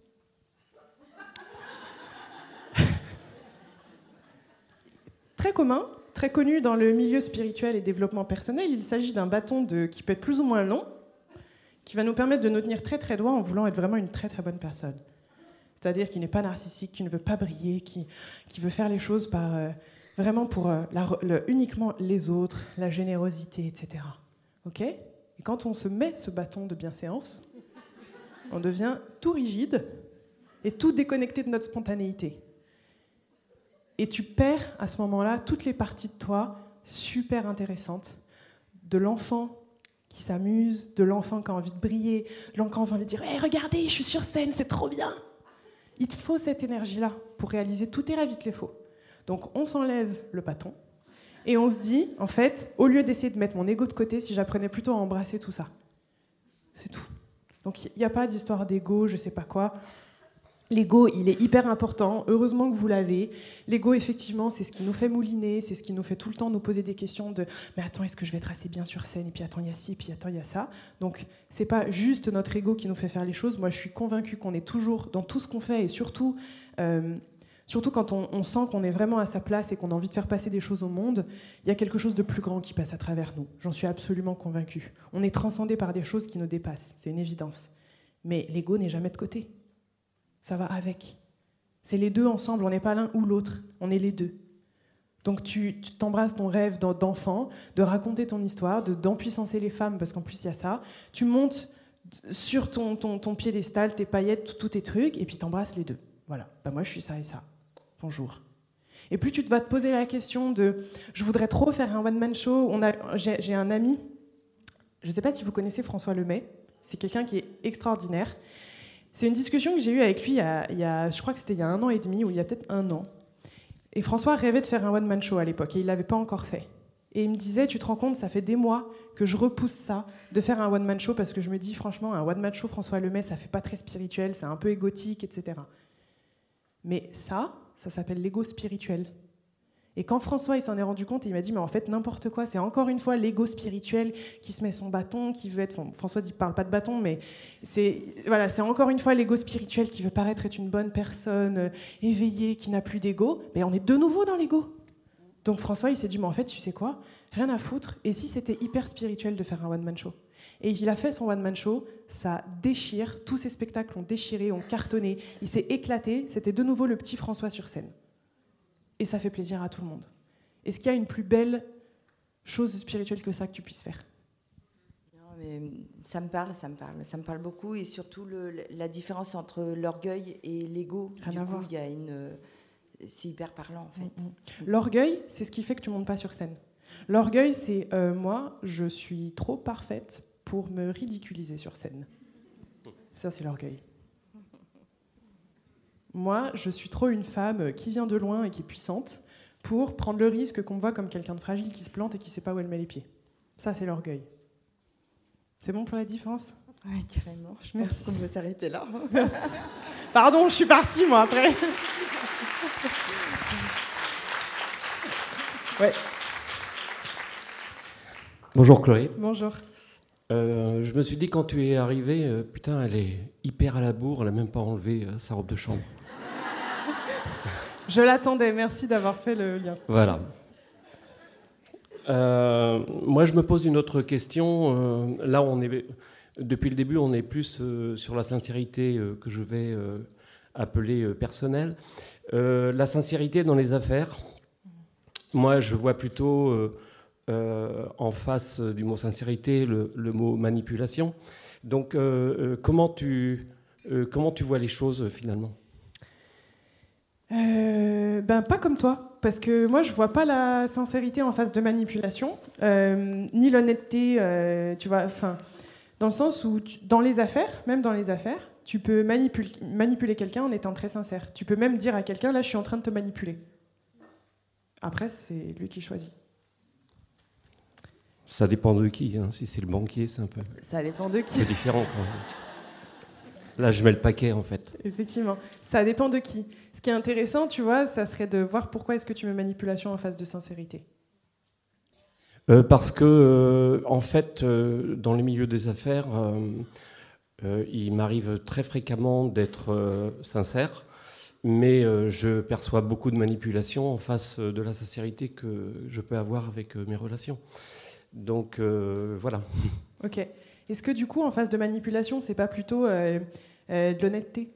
Très commun, très connu dans le milieu spirituel et développement personnel, il s'agit d'un bâton de, qui peut être plus ou moins long, qui va nous permettre de nous tenir très très droit en voulant être vraiment une très très bonne personne. C'est-à-dire qui n'est pas narcissique, qui ne veut pas briller, qui, qui veut faire les choses par, euh, vraiment pour euh, la, le, uniquement les autres, la générosité, et cetera. Ok ? Et quand on se met ce bâton de bienséance, on devient tout rigide et tout déconnecté de notre spontanéité. Et tu perds à ce moment-là toutes les parties de toi super intéressantes, de l'enfant qui s'amuse, de l'enfant qui a envie de briller, de l'enfant qui a envie de dire hey, « regardez, je suis sur scène, c'est trop bien !» Il te faut cette énergie-là pour réaliser tous tes rêves, il te les faut. Donc on s'enlève le bâton et on se dit, en fait, au lieu d'essayer de mettre mon ego de côté, si j'apprenais plutôt à embrasser tout ça. C'est tout. Donc il n'y a pas d'histoire d'ego, je sais pas quoi. L'ego, il est hyper important. Heureusement que vous l'avez. L'ego, effectivement, c'est ce qui nous fait mouliner, c'est ce qui nous fait tout le temps nous poser des questions de « mais attends, est-ce que je vais être assez bien sur scène ? Et puis attends, il y a ci, et puis attends, il y a ça. » Donc, c'est pas juste notre ego qui nous fait faire les choses. Moi, je suis convaincue qu'on est toujours dans tout ce qu'on fait, et surtout, euh, surtout quand on, on sent qu'on est vraiment à sa place et qu'on a envie de faire passer des choses au monde, il y a quelque chose de plus grand qui passe à travers nous. J'en suis absolument convaincue. On est transcendé par des choses qui nous dépassent. C'est une évidence. Mais l'ego n'est jamais de côté. Ça va avec. C'est les deux ensemble, on n'est pas l'un ou l'autre, on est les deux. Donc tu, tu t'embrasses ton rêve d'enfant, de raconter ton histoire, de, d'empuissancer les femmes, parce qu'en plus il y a ça. Tu montes sur ton, ton, ton piédestal, tes paillettes, tous tes trucs, et puis t'embrasses les deux. Voilà, ben moi je suis ça et ça. Bonjour. Et plus tu te vas te poser la question de « je voudrais trop faire un one-man show », on a, j'ai, j'ai un ami, je ne sais pas si vous connaissez François Lemay, c'est quelqu'un qui est extraordinaire. C'est une discussion que j'ai eue avec lui il y, a, il y a, je crois que c'était il y a un an et demi, ou il y a peut-être un an. Et François rêvait de faire un one-man show à l'époque, et il ne l'avait pas encore fait. Et il me disait, tu te rends compte, ça fait des mois que je repousse ça, de faire un one-man show, parce que je me dis, franchement, un one-man show François Lemay, ça fait pas très spirituel, c'est un peu égotique, et cetera. Mais ça, ça s'appelle l'ego spirituel. Et quand François il s'en est rendu compte, il m'a dit, mais en fait, n'importe quoi, c'est encore une fois l'ego spirituel qui se met son bâton, qui veut être... Enfin, François ne parle pas de bâton, mais c'est, voilà, c'est encore une fois l'ego spirituel qui veut paraître être une bonne personne, euh, éveillée, qui n'a plus d'ego. Mais on est de nouveau dans l'ego. Donc François, il s'est dit, mais en fait, tu sais quoi, rien à foutre. Et si c'était hyper spirituel de faire un one-man show? Et il a fait son one-man show, ça déchire, tous ses spectacles ont déchiré, ont cartonné, il s'est éclaté, c'était de nouveau le petit François sur scène. Et ça fait plaisir à tout le monde. Est-ce qu'il y a une plus belle chose spirituelle que ça que tu puisses faire? Non, mais ça me parle, ça me parle, ça me parle beaucoup, et surtout le, la différence entre l'orgueil et l'ego. Rien du à coup, voir. il y a une, c'est hyper parlant en fait. Mmh. L'orgueil, c'est ce qui fait que tu montes pas sur scène. L'orgueil, c'est euh, moi, je suis trop parfaite pour me ridiculiser sur scène. Ça, c'est l'orgueil. Moi, je suis trop une femme qui vient de loin et qui est puissante pour prendre le risque qu'on me voit comme quelqu'un de fragile qui se plante et qui ne sait pas où elle met les pieds. Ça, c'est l'orgueil. C'est bon pour la différence? Oui, carrément. Je pense Merci. qu'on peut s'arrêter là. Merci. Pardon, je suis partie, moi, après. Ouais. Bonjour Chloé. Bonjour. Euh, je me suis dit quand tu es arrivée, euh, putain, elle est hyper à la bourre, elle n'a même pas enlevé euh, sa robe de chambre. Je l'attendais, merci d'avoir fait le lien. Voilà. Euh, moi, je me pose une autre question. Euh, là, on est, depuis le début, on est plus euh, sur la sincérité euh, que je vais euh, appeler euh, personnelle. Euh, la sincérité dans les affaires, moi, je vois plutôt euh, euh, en face du mot sincérité le, le mot manipulation. Donc, euh, euh, comment tu, euh, comment tu vois les choses euh, finalement ? Euh, ben pas comme toi, parce que moi je vois pas la sincérité en face de manipulation, euh, ni l'honnêteté, euh, tu vois, enfin, dans le sens où tu, dans les affaires, même dans les affaires, tu peux manipuler, manipuler quelqu'un en étant très sincère. Tu peux même dire à quelqu'un, là je suis en train de te manipuler. Après c'est lui qui choisit. Ça dépend de qui, hein. Si c'est le banquier, c'est un peu... Ça dépend de qui. C'est différent quand même. Là, je mets le paquet, en fait. Effectivement. Ça dépend de qui. Ce qui est intéressant, tu vois, ça serait de voir pourquoi est-ce que tu mets manipulation en face de sincérité. Euh, parce que, euh, en fait, euh, dans les milieux des affaires, euh, euh, il m'arrive très fréquemment d'être euh, sincère, mais euh, je perçois beaucoup de manipulation en face de la sincérité que je peux avoir avec euh, mes relations. Donc, euh, voilà. Ok. Est-ce que, du coup, en face de manipulation, c'est pas plutôt... Euh, Euh, de l'honnêteté?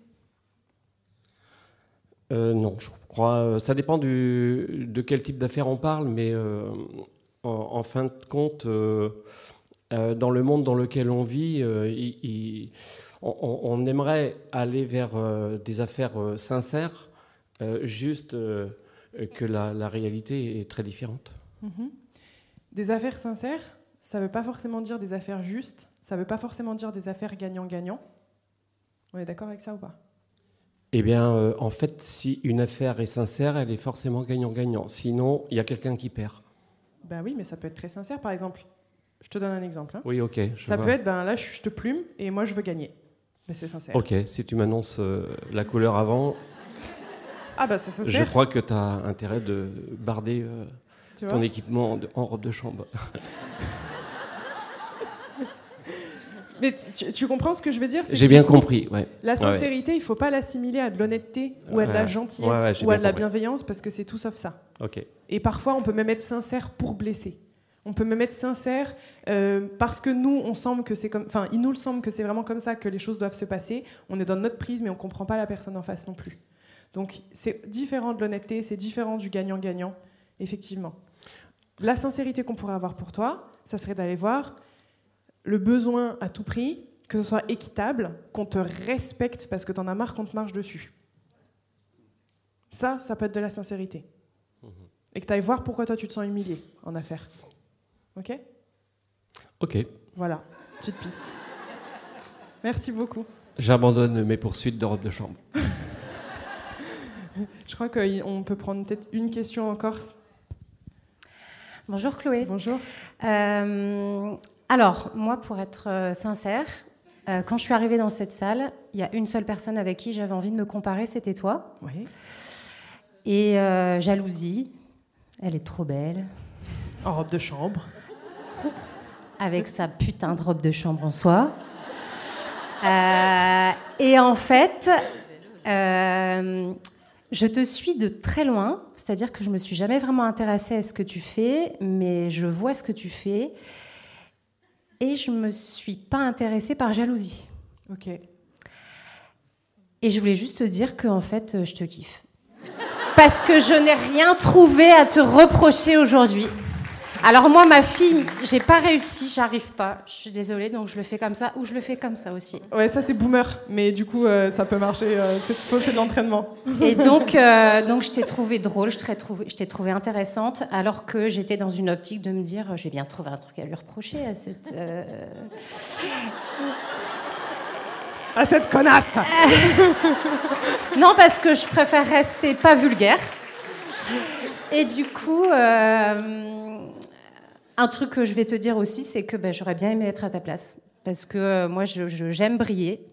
euh, Non, je crois. Ça dépend du, de quel type d'affaires on parle, mais euh, en, en fin de compte, euh, euh, dans le monde dans lequel on vit, euh, il, il, on, on aimerait aller vers euh, des affaires euh, sincères, euh, juste euh, que la, la réalité est très différente. Mm-hmm. Des affaires sincères, ça veut pas forcément dire des affaires justes, ça veut pas forcément dire des affaires gagnant-gagnant. On est d'accord avec ça ou pas? Eh bien, euh, en fait, si une affaire est sincère, elle est forcément gagnant-gagnant. Sinon, il y a quelqu'un qui perd. Ben oui, mais ça peut être très sincère. Par exemple, je te donne un exemple. Hein. Oui, ok. Ça vois. peut être, ben là, je te plume et moi, je veux gagner. Ben, c'est sincère. Ok, si tu m'annonces euh, la couleur avant, ah ben c'est sincère. Je crois que tu as intérêt de barder euh, ton vois équipement de, en robe de chambre. Mais tu, tu comprends ce que je veux dire? J'ai bien compris, ouais. La sincérité, ouais. il ne faut pas l'assimiler à de l'honnêteté ou à de la gentillesse ouais, ouais, ou à de la compris. bienveillance, parce que c'est tout sauf ça. Okay. Et parfois, on peut même être sincère pour blesser. On peut même être sincère euh, parce que nous, on semble que c'est comme, enfin, il nous le semble que c'est vraiment comme ça que les choses doivent se passer. On est dans notre prisme et on ne comprend pas la personne en face non plus. Donc, c'est différent de l'honnêteté, c'est différent du gagnant-gagnant, effectivement. La sincérité qu'on pourrait avoir pour toi, ça serait d'aller voir le besoin à tout prix, que ce soit équitable, qu'on te respecte parce que t'en as marre qu'on te marche dessus. Ça, ça peut être de la sincérité. Mmh. Et que tu ailles voir pourquoi toi tu te sens humilié en affaires. Ok ? Ok. Voilà, petite piste. Merci beaucoup. J'abandonne mes poursuites de robe de chambre. Je crois qu'on peut prendre peut-être une question encore. Bonjour Chloé. Bonjour. Euh, alors, moi, pour être euh, sincère, euh, quand je suis arrivée dans cette salle, il y a une seule personne avec qui j'avais envie de me comparer, c'était toi. Oui. Et euh, jalousie, elle est trop belle. En robe de chambre. Avec sa putain de robe de chambre en soie. Euh, et en fait, euh, je te suis de très loin, c'est-à-dire que je me suis jamais vraiment intéressée à ce que tu fais, mais je vois ce que tu fais, et je me suis pas intéressée par jalousie. Ok. Et je voulais juste te dire que en fait, je te kiffe, parce que je n'ai rien trouvé à te reprocher aujourd'hui. Alors moi, ma fille, j'ai pas réussi, j'arrive pas. Je suis désolée, donc je le fais comme ça, ou je le fais comme ça aussi. Ouais, ça c'est boomer, mais du coup, euh, ça peut marcher. Euh, c'est, c'est de l'entraînement. Et donc, euh, donc je t'ai trouvée drôle, je t'ai trouvée, je t'ai trouvée intéressante, alors que j'étais dans une optique de me dire, je vais bien trouver un truc à lui reprocher à cette... Euh... À cette connasse. Non, parce que je préfère rester pas vulgaire. Et du coup... Euh... Un truc que je vais te dire aussi, c'est que ben, j'aurais bien aimé être à ta place. Parce que euh, moi, je, je, j'aime briller.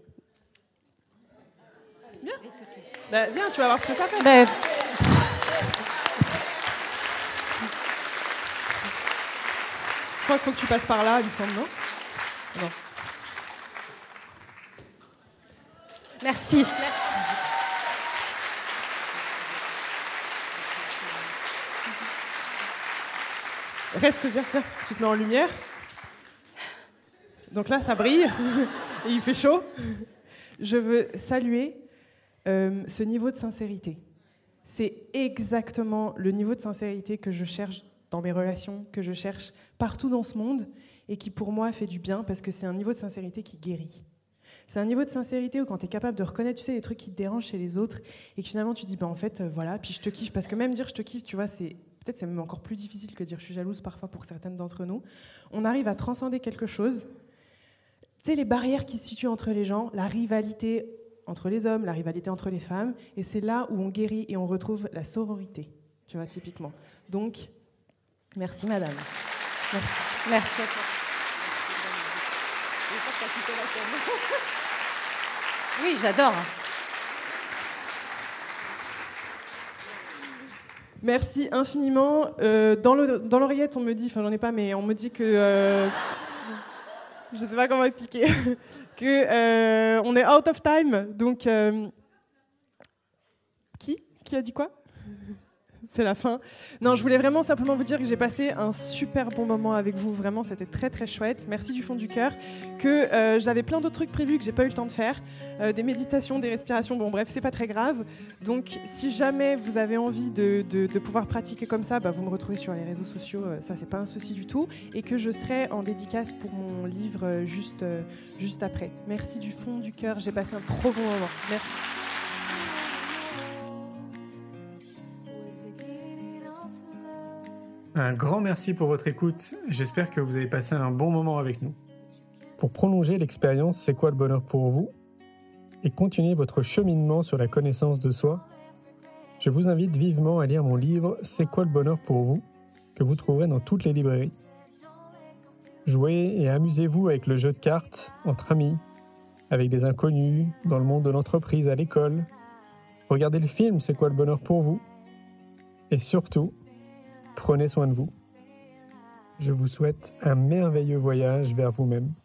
Bien. Bah, viens, tu vas voir ce que ça fait. Ben... Je crois qu'il faut que tu passes par là, il me semble, non ? Non. Merci. Merci. Reste bien, bien, tu te mets en lumière. Donc là, ça brille et il fait chaud. Je veux saluer euh, ce niveau de sincérité. C'est exactement le niveau de sincérité que je cherche dans mes relations, que je cherche partout dans ce monde et qui, pour moi, fait du bien parce que c'est un niveau de sincérité qui guérit. C'est un niveau de sincérité où quand tu es capable de reconnaître, tu sais, les trucs qui te dérangent chez les autres et que finalement tu dis, bah, en fait, euh, voilà, puis je te kiffe. Parce que même dire je te kiffe, tu vois, c'est... Peut-être c'est même encore plus difficile que dire je suis jalouse parfois pour certaines d'entre nous. On arrive à transcender quelque chose. Tu sais, les barrières qui se situent entre les gens, la rivalité entre les hommes, la rivalité entre les femmes, et c'est là où on guérit et on retrouve la sororité, tu vois, typiquement. Donc, merci madame. Merci. Merci à toi. Oui, j'adore. Merci infiniment. Euh, dans, le, dans l'oreillette, on me dit, enfin j'en ai pas, mais on me dit que, euh, je sais pas comment expliquer, que euh, on est out of time. Donc, euh, qui Qui a dit quoi ? C'est la fin. Non, je voulais vraiment simplement vous dire que j'ai passé un super bon moment avec vous. Vraiment, c'était très très chouette. Merci du fond du cœur. Que euh, j'avais plein d'autres trucs prévus que j'ai pas eu le temps de faire, euh, des méditations, des respirations. Bon, bref, c'est pas très grave. Donc, si jamais vous avez envie de, de, de pouvoir pratiquer comme ça, bah, vous me retrouvez sur les réseaux sociaux. Euh, ça, c'est pas un souci du tout. Et que je serai en dédicace pour mon livre euh, juste euh, juste après. Merci du fond du cœur. J'ai passé un trop bon moment. Merci. Un grand merci pour votre écoute. J'espère que vous avez passé un bon moment avec nous. Pour prolonger l'expérience C'est quoi le bonheur pour vous et continuer votre cheminement sur la connaissance de soi, je vous invite vivement à lire mon livre C'est quoi le bonheur pour vous que vous trouverez dans toutes les librairies. Jouez et amusez-vous avec le jeu de cartes entre amis, avec des inconnus, dans le monde de l'entreprise, à l'école. Regardez le film C'est quoi le bonheur pour vous et surtout, prenez soin de vous. Je vous souhaite un merveilleux voyage vers vous-même.